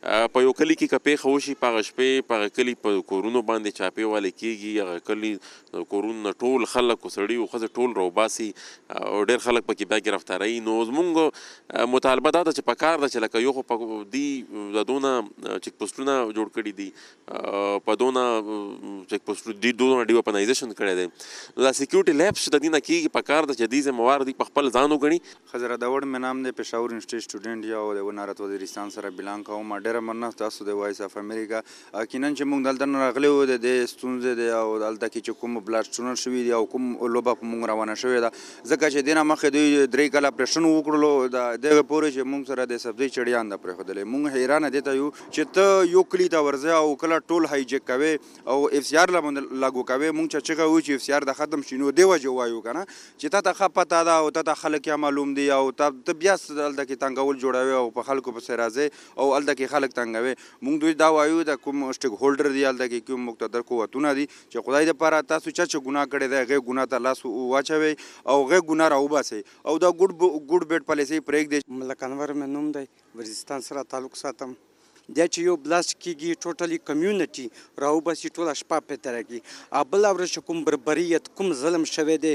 په یو کلی کې که پیښه وشي په هغه شپې په هغه کلي په کورونو باندې چاپې والې کېږي، هغه کلي کورونه ټول خلک سړي او ښځې ټول راوباسي او ډېر خلک پکې بیا ګرفتاروي. نو زمونږ مطالبه دا ده چې په کار ده چې لکه یو خو په دې د دونه چیک پوسټونه جوړ کړي دي، په دونه چیک پوسټ دي دونه ډیوپنایزیشن کړی دی، نو دا سیکیورټي لیپس چې د دې نه کېږي په کار ده چې دې ذموار دي په خپل ځان وګڼي. خضر داوړ مې نام دی، پېښور یونیورسټي سټوډنټ یا د وزارت وزیرستان سره بلانګ کوم. ډېره مننه تاسو د وایس اف امریکا. یقینا چې موږ دلته نه راغلي وو د دې ستونزې دی او دلته کې چې کوم بلاسټونه شوي دي او کوم لوبه په موږ روانه شوې ده، ځکه چې دې نه مخکې دوی 3 کاله اپریشن وکړلو د دغه پورې چې موږ سره د سبزۍ چړیان ده پرېښودلی. موږ حیرانه دې ته یو چې ته یو کلي ته ورځې او کله ټول هایجیک کوې او اف سی آر لاګو کوې. موږ چې چغه وایو چې اف سی آر د ختم شي، نو دې وجې وایو که نه چې تا ته ښه پته ده او تا ته خلک یا معلوم دي او ته بیا هلته کې تنګول جوړوې او په خلکو پسې راځې او هلته کې خلک تنګوې. موږ دوی دا وایو د کوم سټیک هولډر دي هلته کې کوم مقتدر قوتونه دي چې خدای دپاره تاسو چې ګناه کړې ده هغې ګناه ته لاس واچوئ او هغې ګناه راوباسئ او دا ګوډ بیډ پالیسۍ پرېږدئ. ملک انور مې نوم دی، وزیرستان سره تعلق ساتم. دا چې یو بلاست کېږي ټوټلی کمیونټي راوباسي، ټوله شپه پرې تېره کړي، او بله ورځ چې کوم بربریت کوم ظلم شوی دی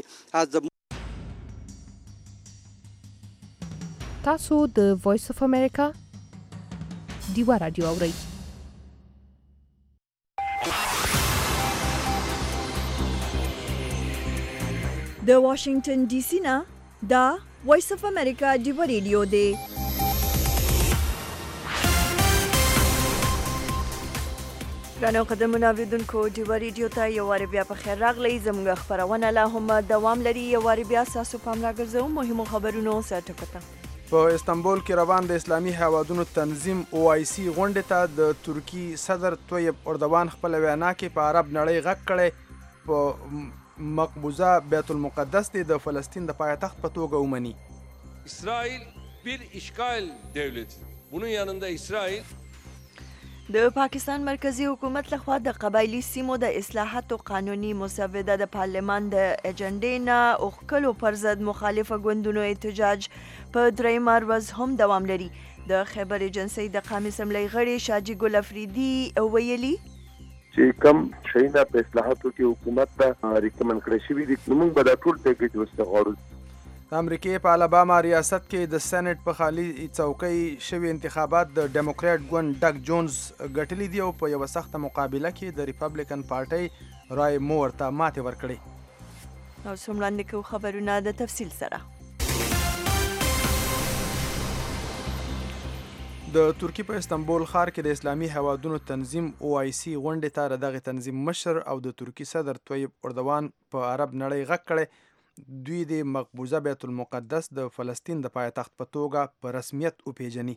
تاسو د وایس اف امریکا ډیوه راډیو اورئ. د واشنگټن ډي سي نه دا وایس اف امریکا ډیوه ریډیو دی. رانو قدمونه اوریدونکو ډیوه ریډیو ته یو وارې بیا په خیر راغلی. زموږ خپرونه لا هم دوام لري. یو وارې بیا ستاسو پام راګرځوم مهمو خبرونو سره ټکو ته. په استنبول کې روان د اسلامي هیوادونو تنظیم OIC غونډې ته د ترکی صدر طیب اردوان خپل وینا کې په عرب نړۍ غږ کړی په مقبوضه بیت المقدس د فلسطین د پایتخت په توګه ومني. İsrail bir işgal devleti. Bunun yanında İsrail د پاکستان مرکزی حکومت لخوا د قبایلی سیمو د اصلاحاتو قانوني مسوده د پارلمان د اجنډې نه اوښکلو پر ضد مخالفه ګوندونو احتجاج په درېیمه ورځ هم دوام لري. د خیبر ایجنسۍ د قومي اسمبلۍ غړي شاجي ګل افریدي ویلي چې کم شیونه په اصلاحاتو کې حکومت ته ریکمند کړی شوي دي، نو موږ به دا ټول پیکیج وستغواړو. د امریکې په الاباما ریاست کې د سېنات په خالي څوکۍ شوي انتخابات د ډیموکراټ ګوند ډک جونز ګټلي دي او په یوه سخته مقابله کې د ریپبلیکن پارټۍ رای مور ته ماتې ورکړې. او څومره کوو خبرونه د تفصیل سره. د ترکی په استنبول ښار کې د اسلامي هیوادونو تنظیم OIC غونډې ته د دغه تنظیم مشر او د ترکی صدر طیب اردوان په عرب نړۍ غږ کړی. دوی د مقبوضه بیت المقدس د فلسطین د پایتخت په توګه په رسمیت وپیژني.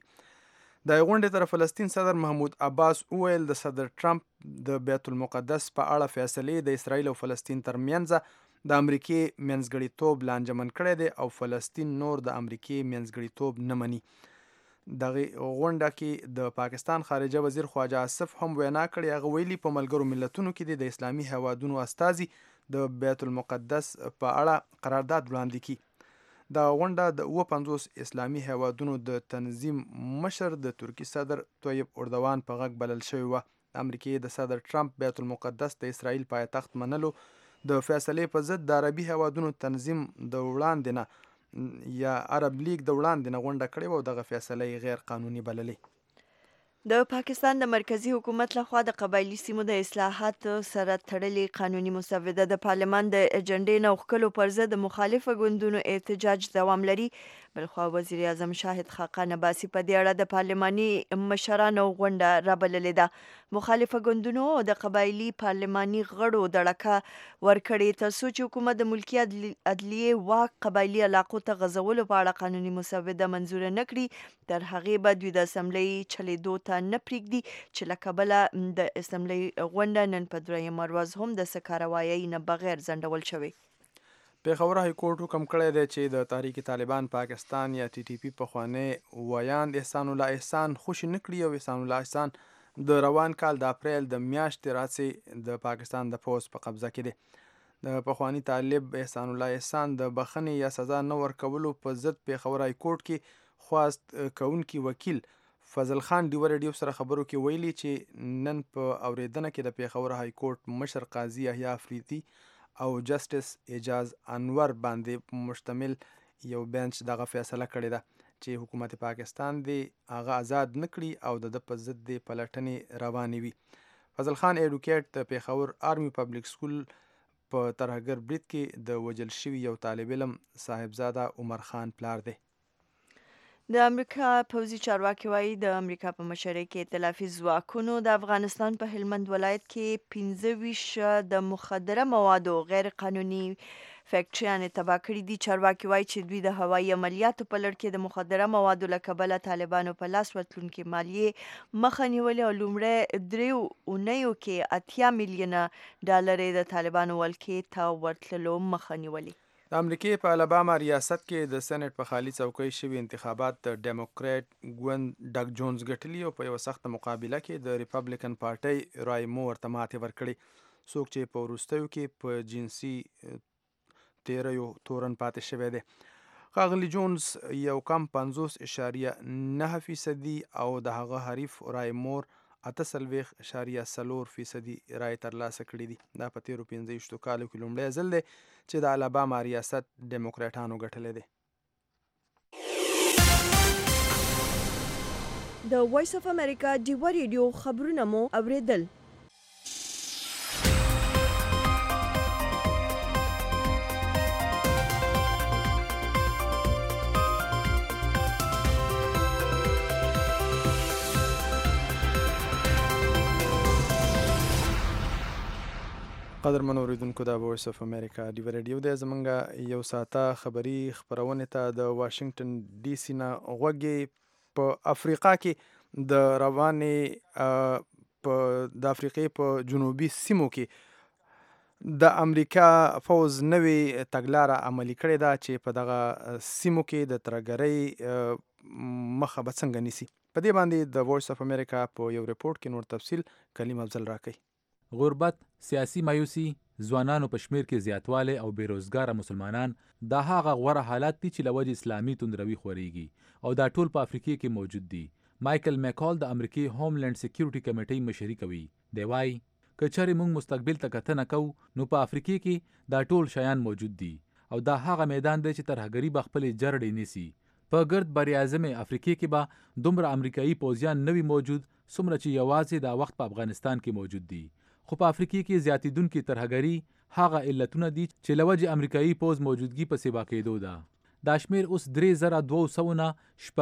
د غونډې تر فلسطین صدر محمود عباس وویل د صدر ټرمپ د بیت المقدس په اړه فیصلې د اسرائیل او فلسطین ترمنځ د امریکې منځګړیتوب لانجمن کړی دی او فلسطین نور د امریکې منځګړیتوب نه مني. دغه غونډه کې د پاکستان خارجه وزیر خواجه آصف هم وینا کړې. هغه ویلي په ملګرو ملتونو کې د اسلامي هیوادونو استازي د بیت المقدس په اړه قرارداد وړاندې کړي. دا غونډه د 50 اسلامي هیوادونو د تنظیم مشر د ترکی صدر طیب اردوان په غږ بلل شوې وه. امریکې د صدر ټرمپ بیت المقدس د اسرائیل پایتخت منلو د فیصلې په ضد د عربي هیوادونو تنظیم د وړاندې نه یا عرب لیگ د وړاندې نه غونډه کړې وه او دغه فیصله غیر قانوني بللې. د پاکستان د مرکزی حکومت لخوا د قبایلی سیمو د اصلاحات سره تړلې قانوني مسوده د پارلمان د اجنډې نه اوښکلو پر ضد د مخالفه ګوندونو احتجاج دوام لري. بلخوا وزیر اعظم شاهد خاقان عباسي په دې اړه د پارلماني مشرانو غونډه رابللې ده. مخالفه ګوندونو د قبایلی پارلماني غړو دړکه ورکړې ترڅو چې حکومت د ملکي عدلیې واک قبایلی علاقو ته غځولو په اړه قانوني مسوده منظور نه کړي. تر هغې به دوی د اسمبلۍ چلېدو ته نه پرېږدي چې له کبله د اسمبلۍ غونډه نن په درېیمه ورځ هم د څه کاروایۍ نه بغیر ځنډول شوې. پېښور های کورټ حکم کړی دی چې د تحریک طالبان پاکستان یا TTP پخوانی ویاند احسان الله احسان خوشي نه کړي او احسان الله احسان د روان کال د اپریل د میاشتې راڅې د پاکستان د پوځ په قبضه کې دی. د پخوانی طالب احسان الله احسان د بخښنې یا سزا نه ورکولو په ضد پېښور های کورټ کې خواست کوونکي وکیل فضل خان ډیو ریډیو سره خبرو کې ویلي چې نن په اوریدنه کې د پیښور های کورټ مشر قاضي یحیی افریدي او جسټس اعجاز انور باندې مشتمل یو بینچ دغه فیصله کړې ده چې حکومت پاکستان دی هغه آزاد نکړي او د په ضد د پلټنې روانې وي. فضل خان ایډوکیټ د پیښور آرمی پبلک سکول په ترهګر برید کې د وجل شوي یو طالب علم صاحبزاده عمر خان پلار دی. د امریکا پوځي چارواکي وایي د امریکا په مشرۍ کې ائتلافي ځواکونو د افغانستان په هلمند ولایت کې 25 د مخدره موادو غیر قانوني فیکټریانې تباه کړي دي. چارواکي وایي چې دوی د هوایي عملیاتو په لړ کې د مخدره موادو له کبله طالبانو په لاس ورتلونکي مالیې مخه نیولې او لومړی 3 اونیو کې 80 میلیونه ډالر د طالبانو ولکې ته ورتللو مخه نیولې. د امریکای په الاباما ریاست کې د سېنات په خالي څوکۍ شوي انتخابات د ډیموکریټ ګوند ډګ جونز ګټلي او په یو سخت مقابله کې د ریپبلیکن پارټۍ رایمو ورته ماتې ورکړې. څوک چې په وروستیو کې په جنسي تیریو تورن پاتې شوی دی. ښاغلي جونز یو کم 50.9% او د هغه حریف رایمور 48.4% رای ترلاسه کړي دي. دا په تیرو 15 کالو کې لومړی ځل دی چې د الاباما ریاست ډیموکراټانو ګټلی دی. د وایس اف امریکا ډیو ریډیو خبرونه مو اوریدل. قدرمن اوریدونکو د وایس اف امریکا ډیو ریډیو د زمونږ یو ساعته خبری خبرونه ته د واشنگټن ډي سي نه غوږی. په افریقا کې د روانې د افریقې په جنوبي سیمو کې د امریکا فوز نوې تګلاره عملي کړې ده چې په دغه سیمو کې د ترهګرۍ مخه به څنګه نیسي. په دې باندې د وایس اف امریکا په یو ریپورت کې نور تفصیل کلیم افضل راکوي. غربت، سیاسي مایوسي، ځوانانو په شمیر کې زیاتوالی او بیروزګاره مسلمانان دا هغه غوره حالات دي چې له وجې اسلامي توندروي خورېږي او دا ټول په افریقې کې موجود دي. مایکل میکال د امریکای هوملند سکیورټي کمیټې مشري کوي. دی وایي که چېرې موږ مستقبل ته کتنه کوو نو په افریقې کې دا ټول شیان موجود دي او دا هغه میدان دی چې ترهګري به خپلې جرړې نیسي. په ګرد بریاعظمې افریقې کې به دومره امریکایي پوځیان نه وي موجود څومره چې یوازې دا وخت په افغانستان کې موجود دي. خو په افریقې کې زیاتېدونکې ترهګري هغه علتونه دي چې له وجې امریکایي پوځ موجودګي په سیبا کېدو ده. دا شمیر اوس 3200 نه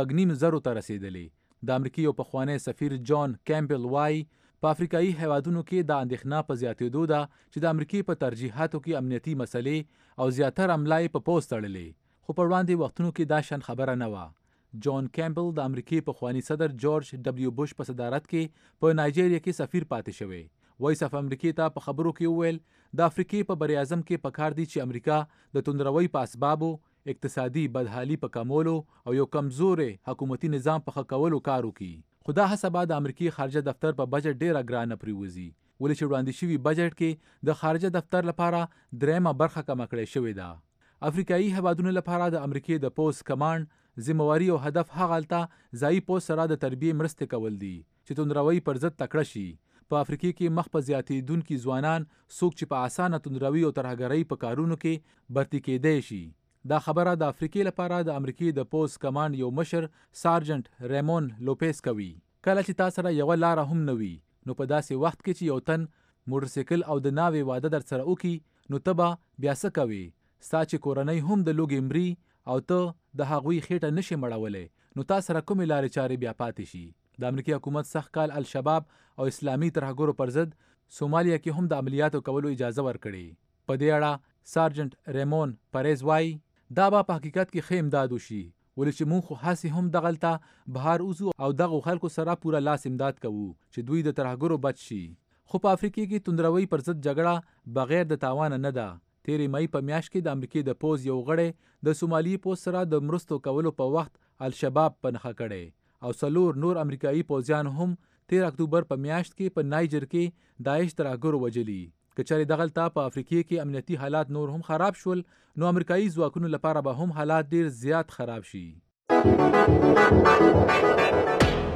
9.5 ته رسېدلی. د امریکې یو پخوانی سفیر جان کیمبل وایي په افریقایي هیوادونو کې دا اندېښنه په زیاتېدو ده چې د امریکې په ترجیحاتو کې امنیتي مسلې او زیاتره حمله یې په پوځ تړلې. خو په وړاندې وختونو کې دا شان خبره نه وه. جان کیمبل د امریکې پخوانی صدر جورج ډبلیو بوش په صدارت کې په نایجیریا کې سفیر پاتې شوی. وایس اف امریکې ته په خبرو کې وویل د افریقې په بریاعظم کې پکار دي چې امریکا د توندروي په اسبابو، اقتصادي بدحالي په کمولو او یو کمزورې حکومتي نظام په ښه کولو کار وکړي. خو دا هڅه به د امریکې خارجه دفتر په بجټ ډیره ګرانه پریوزي ولې چې وړاندې شوي بجټ کې د خارجه دفتر لپاره 3 برخه کمه کړې شوې ده. افریقایي هیوادونو لپاره د امریکې د پوز کمانډ ذمہواری او هدف هغه هلته ځایي پوز سره د تربیې مرستې کول دي چې توندروي پر ضد تکړه شي. په افریقې کې مخ په زیاتېدونکي ځوانان څوک چې په اسانه توندروي او ترهګرۍ په کارونو کې برتي کېدی شي. دا خبره د افریقې لپاره د امریکې د پوز کمانډ یو مشر سارجنټ ریمون لوپیس کوي. کله چې تا سره یوه لاره هم نه وي نو په داسې وخت کې چې یو تن موټرسایکل او د ناوې واده در سره وکړي نو ته به بیا څه کوې؟ ستا چې کورنۍ هم د لوږې مري او ته د هغوی خېټه نشي مړولی نو تا سره کومې لارې چارې بیا پاتې شي. د امریکای حکومت سخت کال الشباب او اسلامي ترهګرو پر ضد سومالیا کې هم د عملیاتو کولو اجازه ورکړي. په دې اړه سارجنټ ریمون پریز وایي دا به په حقیقت کې ښه امداد وشي ولې چې موږ خو هسې هم دغلته بهر وځو او دغو خلکو سره پوره لاس امداد کوو چې دوی د ترهګرو بچ شي. خو په افریقې کې توندروي پر ضد جګړه بغیر د تاوانه نه ده. تیرې مئی په میاشت کې د امریکې د پوز یو غړی د سومالي پوز سره د مرستو کولو په وخت الشباب په نښه کړی او 4 نور امریکایي پوځیان هم 13 اکتوبر په میاشت کې په نایجر کې داعش ترهګرو وجلي. که چېرې دغلته په افریقې کې امنیتي حالات نور هم خراب شول نو امریکایي ځواکونو لپاره به هم حالات ډیر زیات خراب شي.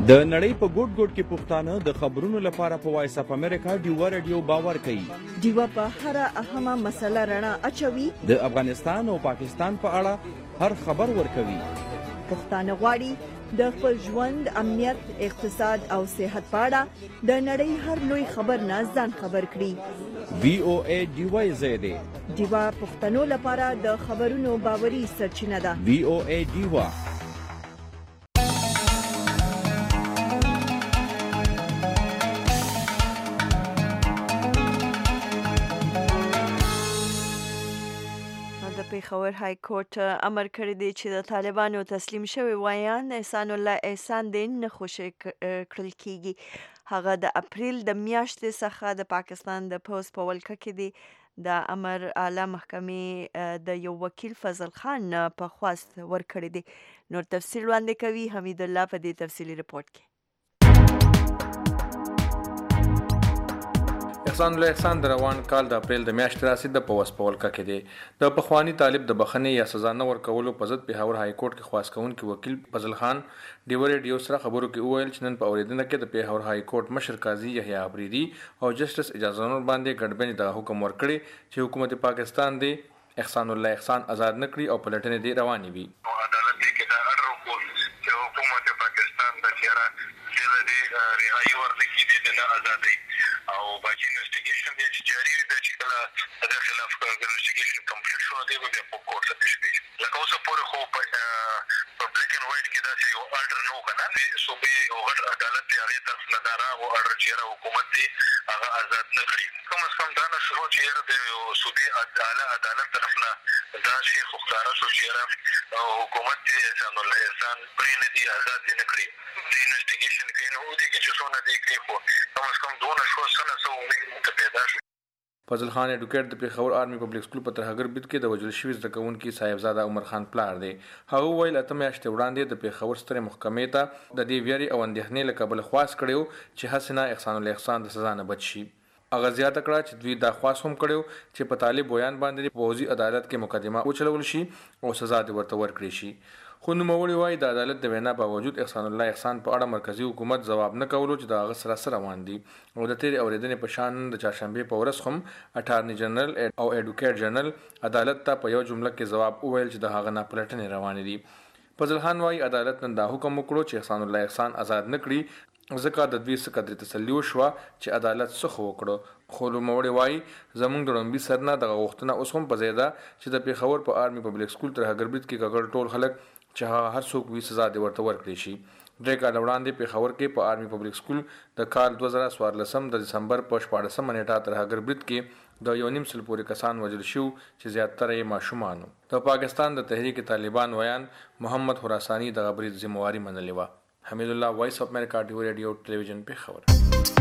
د نړۍ په ګوټ ګوټ کې پښتانه د خبرونو لپاره په وایس اف امریکا ډیوا رادیو باور کوي. ډیوا په هر اهمه مسله رڼا اچوي. د افغانستان او پاکستان په اړه هر خبر ورکوي. پښتانه غواړي د خپل ژوند، امنیت، اقتصاد او صحت په اړه د نړۍ هر لوی خبر نه ځان خبر کړي. VOA ډیوا زیاده ډیوا پښتنو لپاره د خبرونو باوري سرچینه ده. VOA ډیوا. پیښور های کورټ امر کړی دی چې د طالبانو تسلیم شوی وایان احسان الله احسان دین نه خوشی کړل کیږي. هغه د اپریل د میاشتې څخه د پاکستان د پوز په ولکه کې دی. د امر اعلی محکمې د یو وکیل فضل خان په خواست ورکړی دی. نور تفصیل وړاندې کوي حمید الله په دې تفصیلی رپورت کې. احسان الله احسان د روان کال د اپریل د میاشتې راځي د پوس په ولکه کې دی. د پخوانی طالب د بخښنې یا سزا نه ورکولو په ضد پیښور های کورټ کې خواست کوونکی وکیل فضل خان ډیوا رادیو سره خبرو کې وویل چې نن په اوریدنه کې د پیښور های کورټ مشر قاضي یحیی ابریدي او جسټس اجازه نور باندې ګډبنې د حکم ورکړي چې حکومت پاکستان دی احسان الله احسان آزاد نکړي او پلټنې دی روانې وي. عدالت کې دا اډر وکړ چې حکومت پاکستان د چیرې د رهایی ورنکړي د آزادۍ او باقي انویسټیګیشن دی چې جاری دی چې کله د خلاف انویسټیګیشن کمپلیټ شو دی به په کورټ ته پیش کیږي. لکه اوس پورې خو په بلیک اینڈ وایټ کې دا یو اډر نو کنه صوبې او غټ عدالت دی هغه تاسو نه دارا او اډر چې حکومت دی هغه آزاد نه کړی. کوم څه هم دا نه شو چې د صوبې اعلی عدالت طرف نه دا شی خو ښکاره شو چې حکومت دی احسان الله احسان پرې نه دی آزاد نه کړی. د انویسټیګیشن کې نو دی چې څونه دی کوي خو کوم څه هم دونه شو سره سو امید پیدا شو. فضل خان ایډوکیټ د پیښور آرمي پبلک سکول په ترهګر بید کې د وژل شوي زده کوونکي صاحبزاده عمر خان پلار دی. هغه ویل اته میاشتې وړاندې د پیښور سترې محکمې ته د دې ویرې او اندېښنې له کبله خواست کړی چې حسنه احسان الله احسان د سزا نه بچ شي. هغه زیاته کړه چې دوی دا خواست هم کړی چې په طالب ویان باندې په پوځي عدالت کې مقدمه وچلول شي او سزا دې ورته ورکړي شي. خو نوموړي وایي د عدالت د وینا باوجود احسان الله احسان په اړه مرکزی حکومت ځواب نه کولو چې د هغه سره روان دي او د تیرې اورېدنې په شان د چهارشنبې په ورځ هم اټارني جنرال او ایډوکیټ جنرال عدالت ته په یو جمله کې ځواب وویل چې د هغه نه پلټنې روانې دي. فضل خان وایي عدالت نن دا حکم وکړو چې احسان الله احسان آزاد نه کړي ځکه د دوی څخه قدرت تسلی وشوه چې عدالت څه وکړو. خو نوموړي وایي زموږ د لومبي سر نه دغه غوښتنه اوس هم په ځای ده چې د پیښور په آرمي پبلک سکول ترهګر بید کې ککړ ټول خلک چې هر څوک وي سزا دې ورته ورکړي شي. درې کاله وړاندې پیښور کې په آرمي پبلک سکول د کال 2014 د دسمبر په 14 نیټه ترهګر بید کې د 1.5 سل پورې کسان وژل شو چې زیاتره یې ماشومان. د پاکستان د تحریک طالبان ویان محمد خراسانی د غبرید ذمہواری منلې و. حمید الله وایس اف امریکا ډیوا رادیو ټلویزیون پیښور.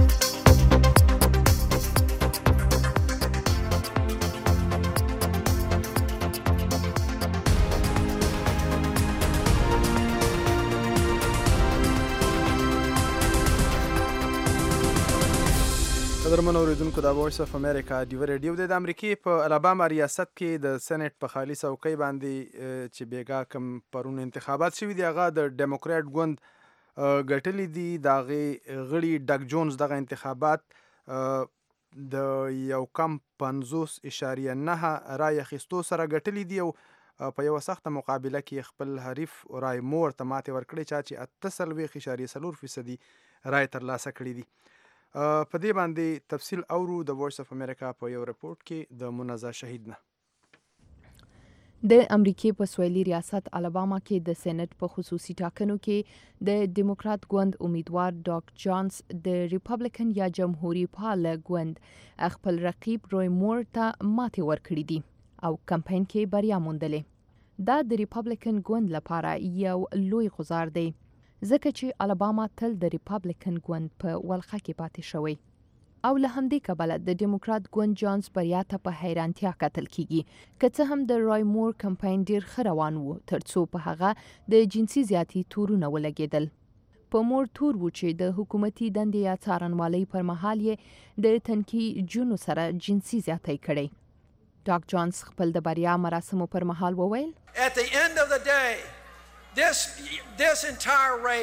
قدرمن اوریدونکو د وایس اف امریکا ډیوا رادیو د امریکې په الاباما ریاست کې د سېنات په خالي څوکۍ باندې چې بیګا کم پرون انتخابات شوي دي هغه د ډیموکرات ګوند ګټلې دي. د هغې غړي ډک جونز دغه انتخابات د یو کم 50.9 رای اخیستو سره ګټلې دي او په یوه سخته مقابله کې خپل حریف رای مور ته ماتې ورکړې چې 48.0% رای ترلاسه کړي دي. په دې باندې تفصیل اورو د وایس اف امریکا په یو رپورت کې د منازع شهید نه. د امریکای په سویلي ریاست الاباما کې د سېنات په خصوصي ټاکنو کې د ډیموکرات ګوند امیدوار ډاک جونز د ریپبلیکن یا جمهوریت پال ګوند خپل رقیب روی مور ته ماتې ورکړې دي او کمپاین کې بریا موندلې. دا د ریپبلیکن ګوند لپاره یو لوی غزار دی ځکه چې الاباما تل د ریپبلیکن ګوند په ولخه کې پاتې شوی او له همدې کبله د ډیموکرات ګوند جونز بریا ته په حیرانتیا کتل کیږي که څه هم د روی مور کمپاین ډیر ښه روان و ترڅو په هغه د جنسي زیاتی تورونه ولګېدل. په مور تور و چې د حکومتي دندې یا څارنوالۍ پر مهال یې د تنکي جونو سره جنسي زیاتی کړی. ډاک جونز خپل د بریا مراسمو پر مهال وویل At the end of the day, this entire race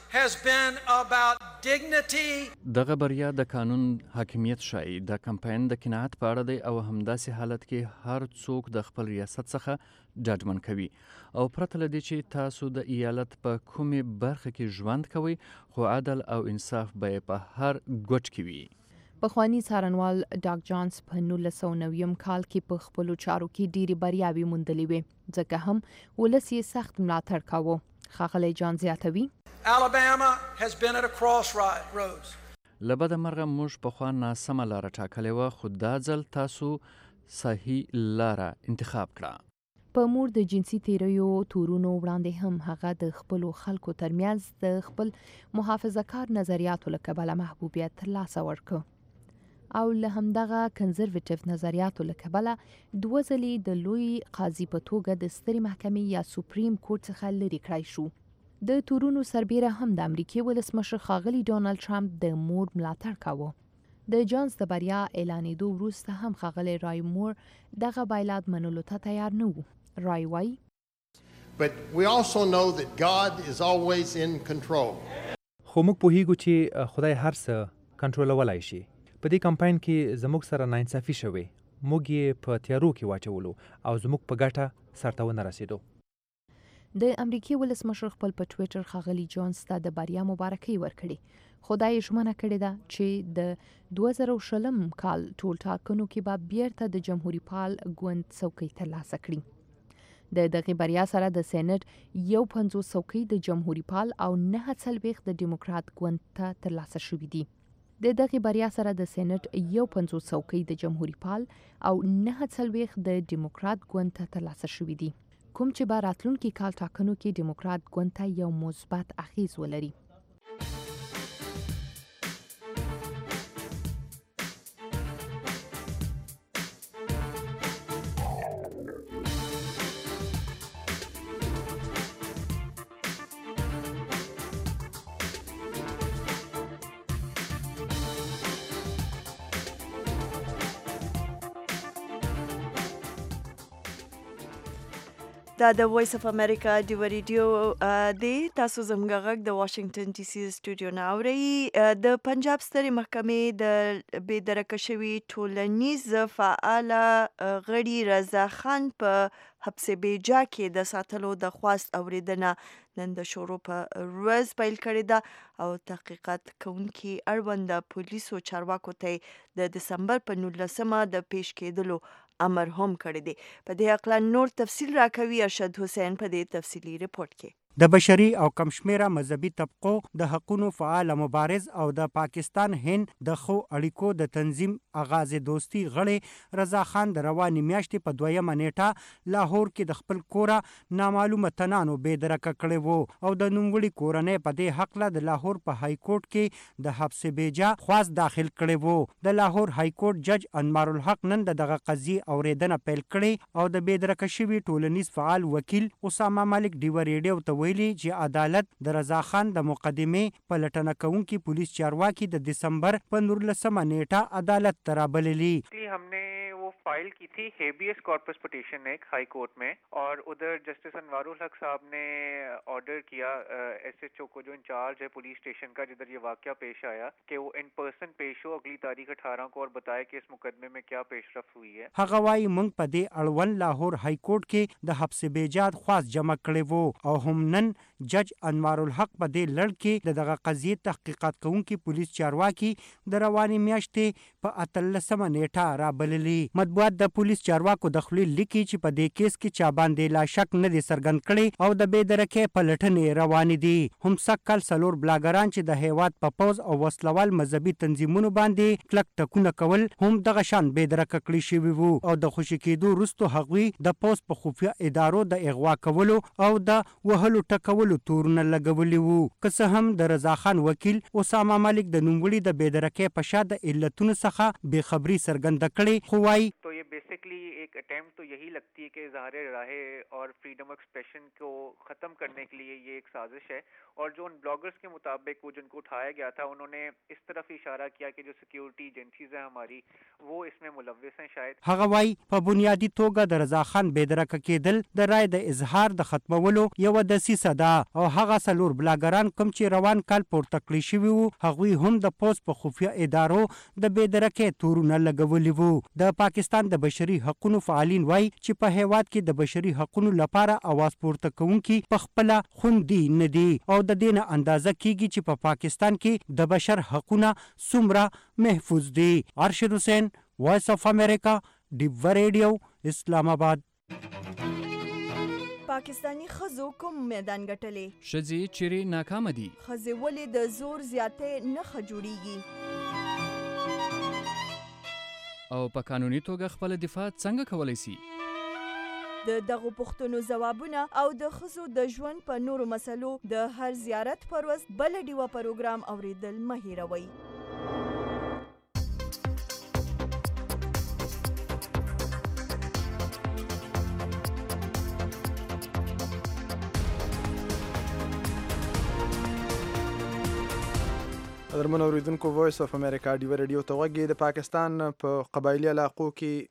has been about dignity. دغه بریا د قانون حاکمیت شای د کمپاین د قناعت په اړه دی او همداسې حالت کې هر څوک د خپل ریاست څخه ډاډمن کوي او پرته له دې چې تاسو د ایالت په کومې برخه کې ژوند کوئ خو عدل او انصاف به په هر ګوټ کې وي. پخوانی څارنوال ډاک جانس په 1990 کال کې په خپلو چارو کې ډېرې بریاوې موندلې وې ځکه هم ولس یې سخت ملاتړ کاوه. ښاغلی جان زیاتوي Alabama has been at a crossroads. لبد مرغه موږ پخوا ناسمه لاره ټاکلې وه خو دا ځل تاسو صحیح لاره انتخاب کړه. په مور د جنسي تیریو تورونو وړاندې هم هغه د خپلو خلکو ترمنځ د خپل محافظه‌کار نظریاتو له کبله محبوبیت ترلاسه ورکړ او له همدغه کنزرویټیو نظریاتو له کبله دوه ځلې د لوی قاضي په توګه د سترې محکمې یا سوپریم کورټ څخه لرې کړای شو. د تورونو سربیره هم د امریکای ولسمشر ښاغلي ډونالد ټرمپ د مور ملاتړ کاوه. د جانس د بریا اعلانېدو وروسته هم ښاغلی رای مور دغه بایلاد منلو ته تیار نه و. رای وایي But we also know that God is always in control. خو موږ پوهیږو چې خدای هر څه کنټرولولای شي. په دې کمپاین کې زموږ سره ناانصافي شوې. موږ یې په تیارو کې واچولو او زموږ په ګټه سرته ونه رسېدو. د امریکای ولسمشر خپل په ټویټر ښاغلي جانس ته د بریا مبارکي ورکړي. خدای یې ژمنه کړې ده چې د 2020 کال ټول ټاکنو کې به بیرته د جمهوریت پال ګوند څوکۍ ترلاسه کړي. د دغه بریا سره د سېنات 50 څوکۍ د جمهوریت پال او 49 د دیموکرات ګوند ته ترلاسه شوې دي. د دغه بریا سره د سېنات 50 څوکۍ د جمهوریت پال او 49 د دیموکرات ګوند ته ترلاسه شوې دي. کوم چې به راتلونکي کال ټاکنو کې دیموکرات ګوند ته یو مثبت اغیز ولري. دا د وایس اف امریکا ډیو ریډیو دی. تاسو زموږ غږ د واشنگټن ډي سي سټوډیو نه اورئ. د پنجاب سترې محکمې د بې درکه شوي ټولنیز فعاله غړي رضا خان په حبس بیجا کې د ساتلو د خواست اوریدنه نن د شروع په ورځ پیل کړې ده او تحقیقات کوونکي اړوند پولیسو چارواکو ته د دسمبر په 19 د پیش کېدلو امر هم کړی دی. په دې اړه نور تفصیل راکوي ارشد حسین په دې تفصیلي ریپورت کې. د بشري او کم شمیره مذهبي طبقو د حقوقو فعال مبارز او د پاکستان هند د خو اړیکو د تنظیم اغاز دوستي غړي رضا خان د رواني میاشتې په 2 نیټه لاهور کې د خپل کوره نامعلومه تنانو بې درکه کړی وو او د نوموړي کورنۍ په دې حق له د لاهور په های کورټ کې د حبس بیجا خواست داخل کړی وو. د لاهور های کورټ جج انمار الحق نن دغه قضیه اوریدنه پیل کړي او د بې درکه شوي ټولنیز فعال وکیل اسامه ملک ډیو ریډیو ته ویلي چې عدالت د رضا خان د مقدمې په لټنه کوونکي پولیس چارواکي د دسمبر په 19 نیټه عدالت ته رابللي. हमने वो file की थी habeas corpus petition एक high court में और उधर जस्टिस अनवारुल हक साहब ने ऑर्डर किया एसएचओ को जो इंचार्ज है पुलिस स्टेशन का जिधर ये वाकया पेश आया कि वो इन पर्सन पेश हो अगली तारीख 18 को और बताए कि इस मुकदमे में क्या पेशरफ्त हुई है. هغه وايي موږ په دې اړوند لاهور های کورټ کې د حبس بیجات خواست جمع کړی وو او هم نن جج انوار الحق په دې لړ کې دغه قضیه تحقیقات کوونکي پولیس چارواکي د رواني میاشتې په 18 نیټه رابللي. مطبوعات د پولیس چارواکو د خپل لیکي چې په دې کیس کې چا باندې لا شک نه دي څرګند کړي او د بې درکې په لټنې روان دي. هم سکل سلور بلاګران چې د هیواد په پوز او وسلوال مذهبي تنظیمونو باندې کلک ټکونه کول هم دغه شان بې درکه کړي شوي وو او د خوشي کېدو وروسته هغوی د پوز په خفیه ادارو د اغوا کولو او د وهلو ټکولو تورونه لګولي وو. که څه هم د رضا خان وکیل اسامه ملک د نوموړي د بې درکې په شا د علتونو څخه بې خبري څرګنده کړې خو وايي तो ये बेसिकली एक अटेम्प्ट तो यही लगती है कि इज़हार राय और फ्रीडम ऑफ एक्सप्रेशन को ख़त्म करने के लिए ये एक साजिश है। और जो उन ब्लॉगर्स के मुताबिक वो जिनको उठाया गया था उन्होंने इस तरफ इशारा किया कि जो सिक्योरिटी एजेंसीज हैं हमारी वो इसमें मुलव्विस हैं शायद। هغه وایي په بنیادی توګه د رضا خان بېدرکه کېدل د رای د اظهار د ختمولو یوه دسیسه ده او هغه څلور بلاګران کوم چې روان کال پورته کړي شوي وو هغوی هم د پوست په خفیه ادارو د بېدرکۍ تورونه لګولي وو. د پاکستان د بشري حقونو فعالین وایي چې په هیواد کې د بشري حقونو لپاره اواز پورته کوونکي په خپله خوندي نه دي او د دې نه اندازه کیږي چې په پاکستان کې د بشر حقونه څومره محفوظ دي. ارشد حسین، وائس آف امریکا، ډیوه ریډیو، اسلام آباد. پاکستانی ښځو کوم میدان ګټلې؟ ښځې چیرې ناکامه دي؟ ښځې ولې د زور زیاتې نه جوړیږي؟ او په قانوني توګه خپل دفاع څنګه کولی سي؟ د دغو پوښتنو ځوابونه او د ښځو د ژوند په نورو مسلو د هر زیارت پر ورځ بله ډیوه پروګرام اوریدل مه هیروئ. قدرمن اوریدونکو، وایس اف امریکا ډیوه ریډیو ته غوږ. د پاکستان په قبایلي علاقو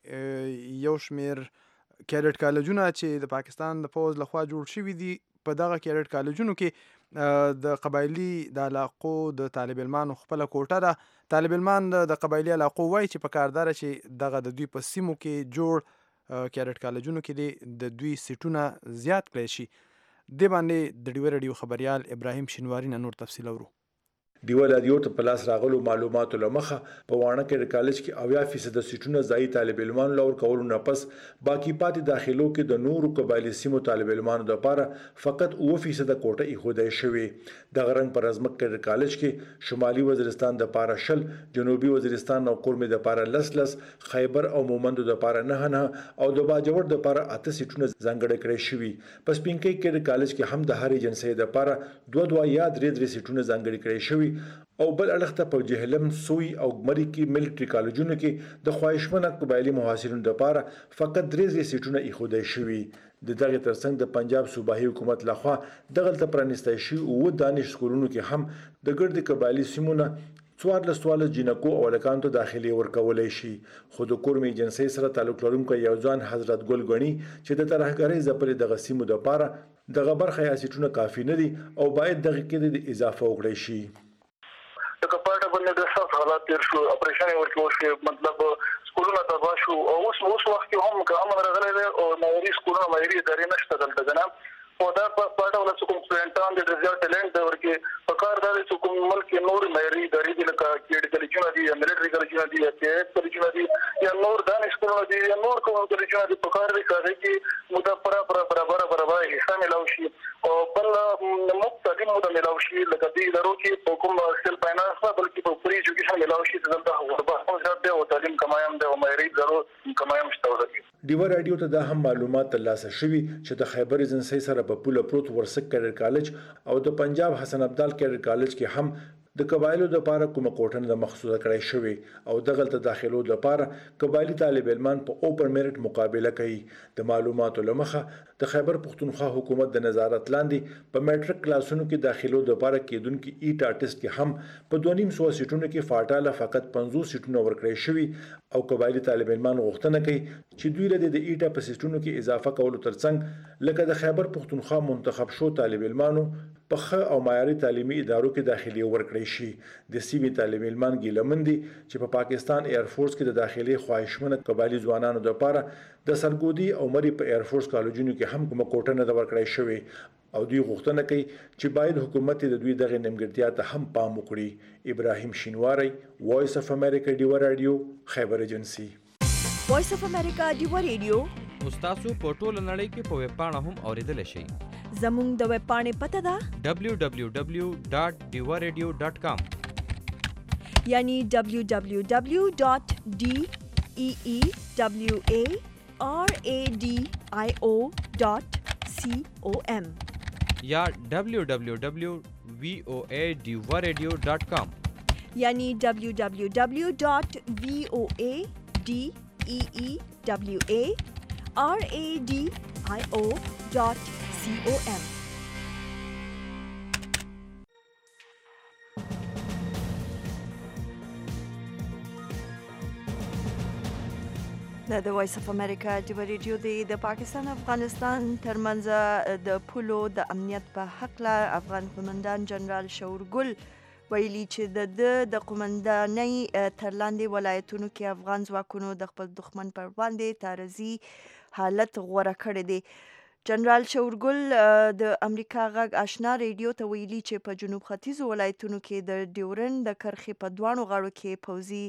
کې یو شمیر کیډټ کالجونه چې د پاکستان د پوز لخوا جوړ شوي دي، په دغه کیډټ کالجونو کې د قبایلي د علاقو د طالب علمانو خپله کوټه ده. طالب علمان د قبایلي علاقو وایي چې په کار داره چې دغه د دوی په سیمو کې جوړ کیډټ کالجونو کې د دوی سیټونه زیات کړی شي. دې باندې د ډیوه ریډیو خبریال ابراهیم شینواری نه نور تفصیل اورو. ډیوه رادیو ته په لاس راغلو معلوماتو له مخه په واڼه کې کالج کې 80% سیټونه ځای طالب علمانو لور کولو نه پس باقی پاتې داخلو کې د نورو قبایلی سیمو طالب علمانو لپاره فقط 9% کوټه ایښودای شوی. د غرنګ پر ازمک کې کالج کې شمالي وزیرستان د پاره شل، جنوبي وزیرستان او قرمه د پاره لس، خیبر او مومند د پاره نه او د باجوړ د پاره 8 سیټونه ځانګړي کړي شوی. پس پینکۍ کې کالج کې هم د هرې جنسي د پاره 2 یا 3 سیټونه ځانګړي کړي شوی. او بل اړخ ته په جهلم، سوی او مری کې ملټری کالجونو کې د خواهشمنه قبایلی محاصرینو لپاره فقط 3 سیټونه ایښودای شوي. د دغه ترڅنګ د پنجاب صوبایي حکومت لخوا دغه پرانیستای شي او دانش سکولونو کې هم د ګرد قبایلی سیمونه 14 جنکو او لکانو ته داخلي ورکولای شي. خو د کورمي جنسي سره تعلق لرونکو یو ځان حضرت ګل غنی چې د ترهګرۍ ځپلې دغه سیمو لپاره دغه برخه یا سیټونه کافي نه دي او باید دغه کې د اضافه وکړي شي. د کپاړه باندې د څه حالات تیر شو، اپریشن ورکوي، مطلب سکولونه تباه شو او اوس وخت کې هم که امر راغلی دی او نوري سکولونه مایري ادارې نشته دلته جناب. او دا په پاټه ولا کوم سټوډنټان د ریزلټ ټیلنټ ورکه په کار دا چې کوم ملک نور مایري ادارې د لکه کېډ کلیجونه دي، ملټری کلیجونه دي، یا کلیجونه دي، یا نور دانش سکولونه دي، یا نور کوم کلیجونه دي، په کار دي چې مدافع برابر حصہ ملاوي شي او بل مختلف مدام ملاوي شي لکه دې ادارو کې په کوم سیل فاینانس نه بلکې په پری ایجوکیشن ملاوي شي دلته وربه زیات دی او تعلیم کمایم دی او مایري ادارو کمایم شته. ډیوه رادیو ته دا هم معلومات ترلاسه شوي چې د خیبر ایجنسۍ سره په پوله پروت ورسک کیډر کالج او د پنجاب حسن عبدال کیډر کالج کې هم د قبایلو د لپاره کومه کوټه د مخصوصه کړی شوی او دغه ته داخلو د لپاره قبایلی طالب علمان په اوپن میرټ مقابله کوي. د معلوماتو لمخه د خیبر پختونخوا حکومت د نظارت لاندې په میټریک کلاسونو کې داخلو د لپاره کېدونکو ایټ آرټیست کې هم په 2.5 سیټونو کې فاټاله فقط 50 سیټونه ورکړی شوی او قبایلی طالب علمان غوښتنه کوي چې دوی له د ایټا په سیټونو کې اضافه کولو ترڅنګ لکه د خیبر پختونخوا منتخب شو طالب علمانو په ښه او معیاري تعلیمي ادارو کې داخلي ورکړی شي. د سیمې طالب علمان ګیلمن دي چې په پاکستان ایر فورس کې د داخلي خواهشمنه قبایلی ځوانانو لپاره د سرګودي او مری په ایر فورس کالجونو کې هم کومه کوټه نه ورکړی شوی او دوی غوښتنه کوي چې باید حکومت د دوی دغه نیمګړتیا ته هم پام وکړي. ابراهیم شینواری، وایس اف امریکا ډیوه رادیو، خیبر ایجنسی. وایس اف امریکا ډیوه ریډیو تاسو په ټوله نړۍ کې په ویب پاڼه هم اوریدل شئ. زموږ د ویب پاڼې پته ده www.diwaradio.com یعنی www.deewaradio.com یا www.voadiwaradio.com یعنی www.voadiwaradio.com DEEWARADIO.com. د وایس اف امریکا ټي ریډیو د پاکستان افغانستان ترمنځ د پولو د امنیت په حق له افغان قومندان جنرال شاورګل ویلي چې د قومندانۍ تر لاندې ولایتونو کې افغان ځواکونو د خپل دښمن پر وړاندې تعرضي حالت غوره کړی دی. جنرال شاورګل د امریکا غږ آشنا ریډیو ته ویلي چې په جنوب ختیځو ولایتونو کې د ډیورند د کرښې په دواړو غاړو کې پوځي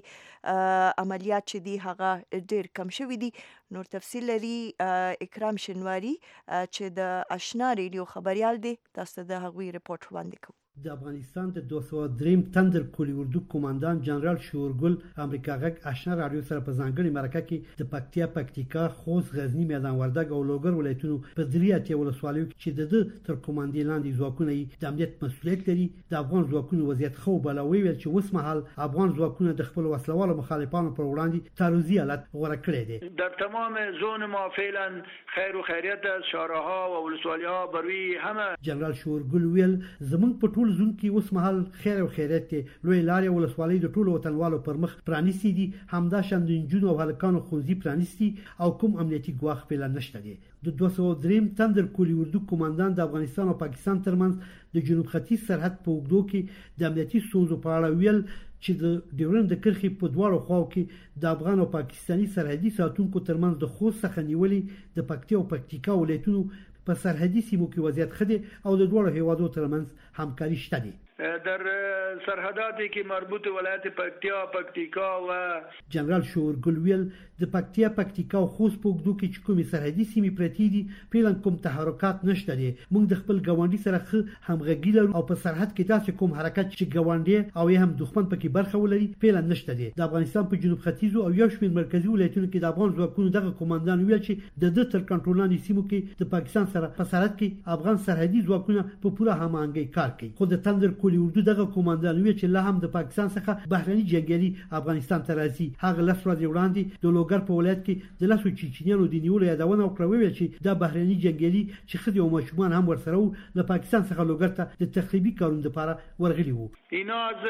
عملیات چې دي هغه ډیر کم شوي دي. نور تفصیل لري اکرام شنواری چې د آشنا ریډیو خبریال دی. تاسو د هغوی رپورټ وړاندې کوو. د افغانستان د 203 تندر کولی اردو قومندان جنرال شاورګل امریکا غږ آشنا رادیو سره په ځانګړي مرکه کې د پکتیکا، خوست، غزنی، میدان وردګ او لوګر ولایتونو په دریاتي ولسوالیو کې د تر قومندې لاندې ځواکونه د امنیت مسؤلیت لري. د افغان ځواکونو وضعیت خو بلوي ویل چې اوس مهال افغان ځواکونه د خپل وسلوالو مخالفانو پر وړاندې تعرضي حالت غوره کړی دی. در تمام زون ما فعلا خیر و خیریت شهرها و ولسوالیها بروی همه. جنرال شاورګل ویل زمونږ په ټول زون کې اوس مهال خیر او خیریت دی. لوی لارې ولسوالۍ د ټولو وطنوالو پر مخ پرانیستي دي. همدا شان د نجونو او هلکانو ښوونځي پرانیستي او کوم امنیتي ګواښ پیل نشته دی. د 203 تندر کولی اردو قومندان د افغانستان او پاکستان ترمنځ د جنوب ختیځ سرحد په اوږدو کې د امنیتي ستونزو په اړه ویل چې د ډیورند د کرښې په دواړو خواو کې د افغان او پاکستاني سرحدي ساتونکو ترمنځ د خوست څخه نیولې د پکتیا او پکتیکا ولایتونو په سرحدي سیمو کې وضعیت ښه دی او د دواړو هیوادو ترمنځ همکاري شته دی. در سرحدات کې مربوط ولایت پکتیکا و جنرال شاورګل ویل د پکتیکا او خوست په اوږدو کې چې کومې سرحدي سیمې پرتې دي فعلا کوم تحرکات نشته دي. موږ د خپل ګاونډي سره همغږي لرو او په سرحد کې داسې کوم حرکت چې ګاونډي او هم دښمن پکې برخه ولري فعلا نشته دي. د افغانستان په جنوب ختیځو او یو شمېر مرکزي ولایتونو کې د افغان ځواکونو دغه قومندان ویل چې د تر کنټرول لاندې سیمو کې د پاکستان سره په سرحد کې افغان سرحدي ځواکونه په پوره هماهنګۍ کار کوي. خو د تندر کولی اردو دغه قومندان ویل چې لا هم د پاکستان څخه بهرني جنگیالي افغانستان ته راځي. هغه لس ورځې وړاندې د لوګر په ولایت کې د لاسو چیچنیانو د نیولو یادونه وکړه. ویل چې دا بهرني جنگیالي چې ښځې او ماشومان هم ورسره وو له پاکستان څخه لوګر ته د تخریبي کارونو لپاره ورغلي وو. اینا از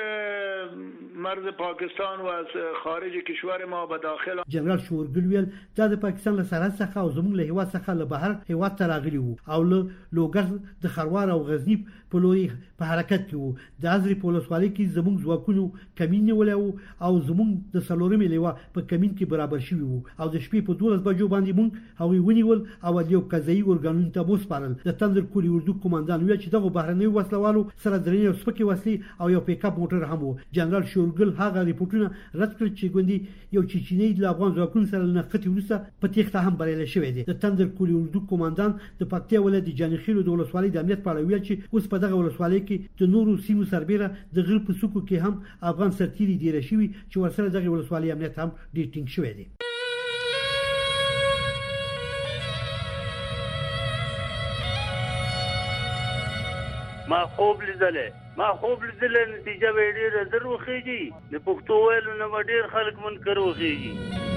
مرز پاکستان و از خارج کشور ما به داخل. جنرال شاورګل ویل دا د پاکستان له سرحد څخه او زموږ له هیواد څخه له بهر هیواد ته راغلي وو او له لوګر د خروار او غزنی په لوري په حرکت کې وو. د ازري په ولسوالۍ کې زموږ ځواکونو کمین نیولی وو او زموږ د څلورمې لیوه په کمین کې برابر شوي وو او د شپې په 12 بجو باندې موږ هغوی ونیول او د یو قضایي ارګانونو ته وسپارل. د تندر کولی اردو قومندان ویل چې دغه بهرنیو وسلوالو سره درنې او سپکې وسلې او یو پیک اپ موټر هم وو. جنرال شاورګل هغه ریپورتونه رد کړل چې ګوندې یو چیچنی د افغان ځواکونو سره نښتې وروسته په تېښته هم بریالی شوی دی. د تندر کولی اردو قومندان د پکتیا ولایت د جانخیلو د ولسوالۍ د امنیت په اړه ویل چې اوس په دغه ولسوالۍ کې د نورو سیمو سربیره د غیر په سکو کې هم افغان سرتیري ډیره شوي چې ورسره دغه ولسوالۍ امنیت هم ډیر ټینګ شوی دی. ما خوب لیدلې نتیجه به ډیره زر وخیږي. د پښتو ویلو نه به ډیر خلک منکر وخیږي.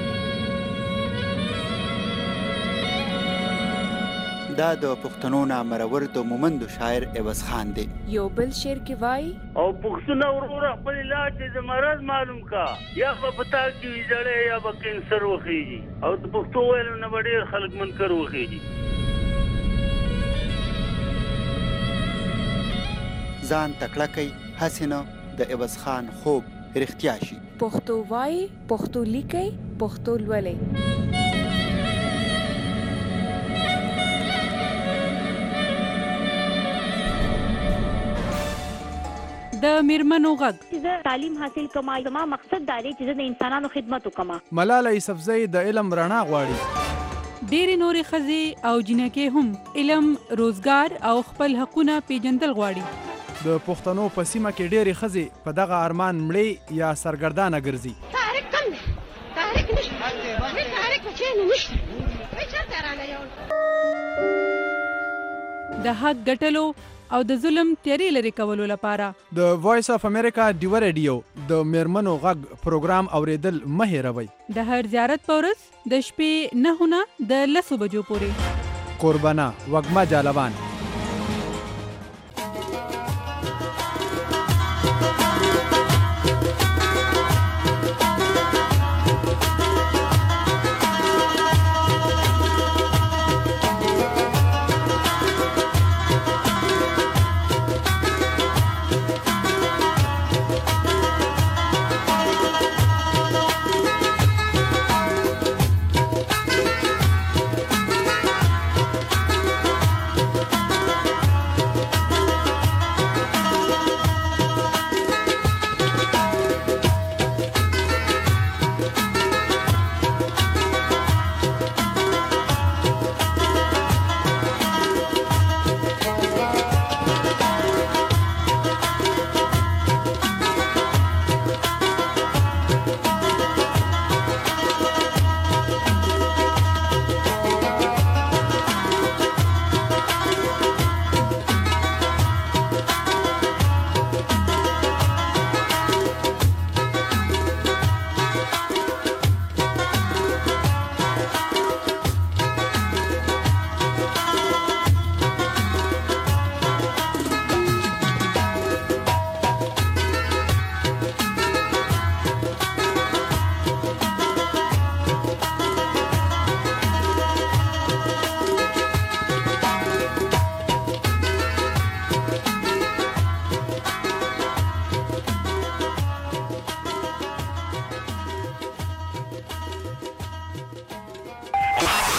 دا د پښتنو نامرور د مومندو شاعر عوض خان دی. یو بل شعر کې وای او پښتون ورور خپل علاج د مرض معلوم کا یا په پتا کې ویځړې یا به کینسر وخیږي او د پښتو ویلو نه ډیر خلک منکر وخیږي. ځان تکړه کوي حسینه د عوض خان خوب رښتیا شي. پښتو وای، پښتو لیکي، پښتو لولي. د میرمنو غږ زه تعلیم حاصل کوم. زما مقصد دا دی چې زه د انسانانو خدمت وکم. ملاله یوسفزۍ د علم رڼا غواړي. ډېرې نورې ښځې او جنکې هم علم، روزګار او خپل حقونه پیژندل غواړي. د پښتنو په سیمه کې ډېرې ښځې په دغه ارمان مړې یا سرګردانه ګرځي. تحریک کم دی، تحریک نشته، تحریک په چینو نشته. د حق ګټلو او د ظلم تیارې لرې کولو لپاره. د وایس اف امریکا ډیو ریډیو د میرمنو غږ پروګرام اوریدل مه هېروئ. د هر زیارت په ورځ د شپې 9 نه د 10 بجو پورې. قربانه وږمه جالبان.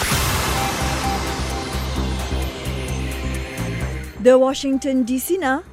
د واشنگټن ډي سي نه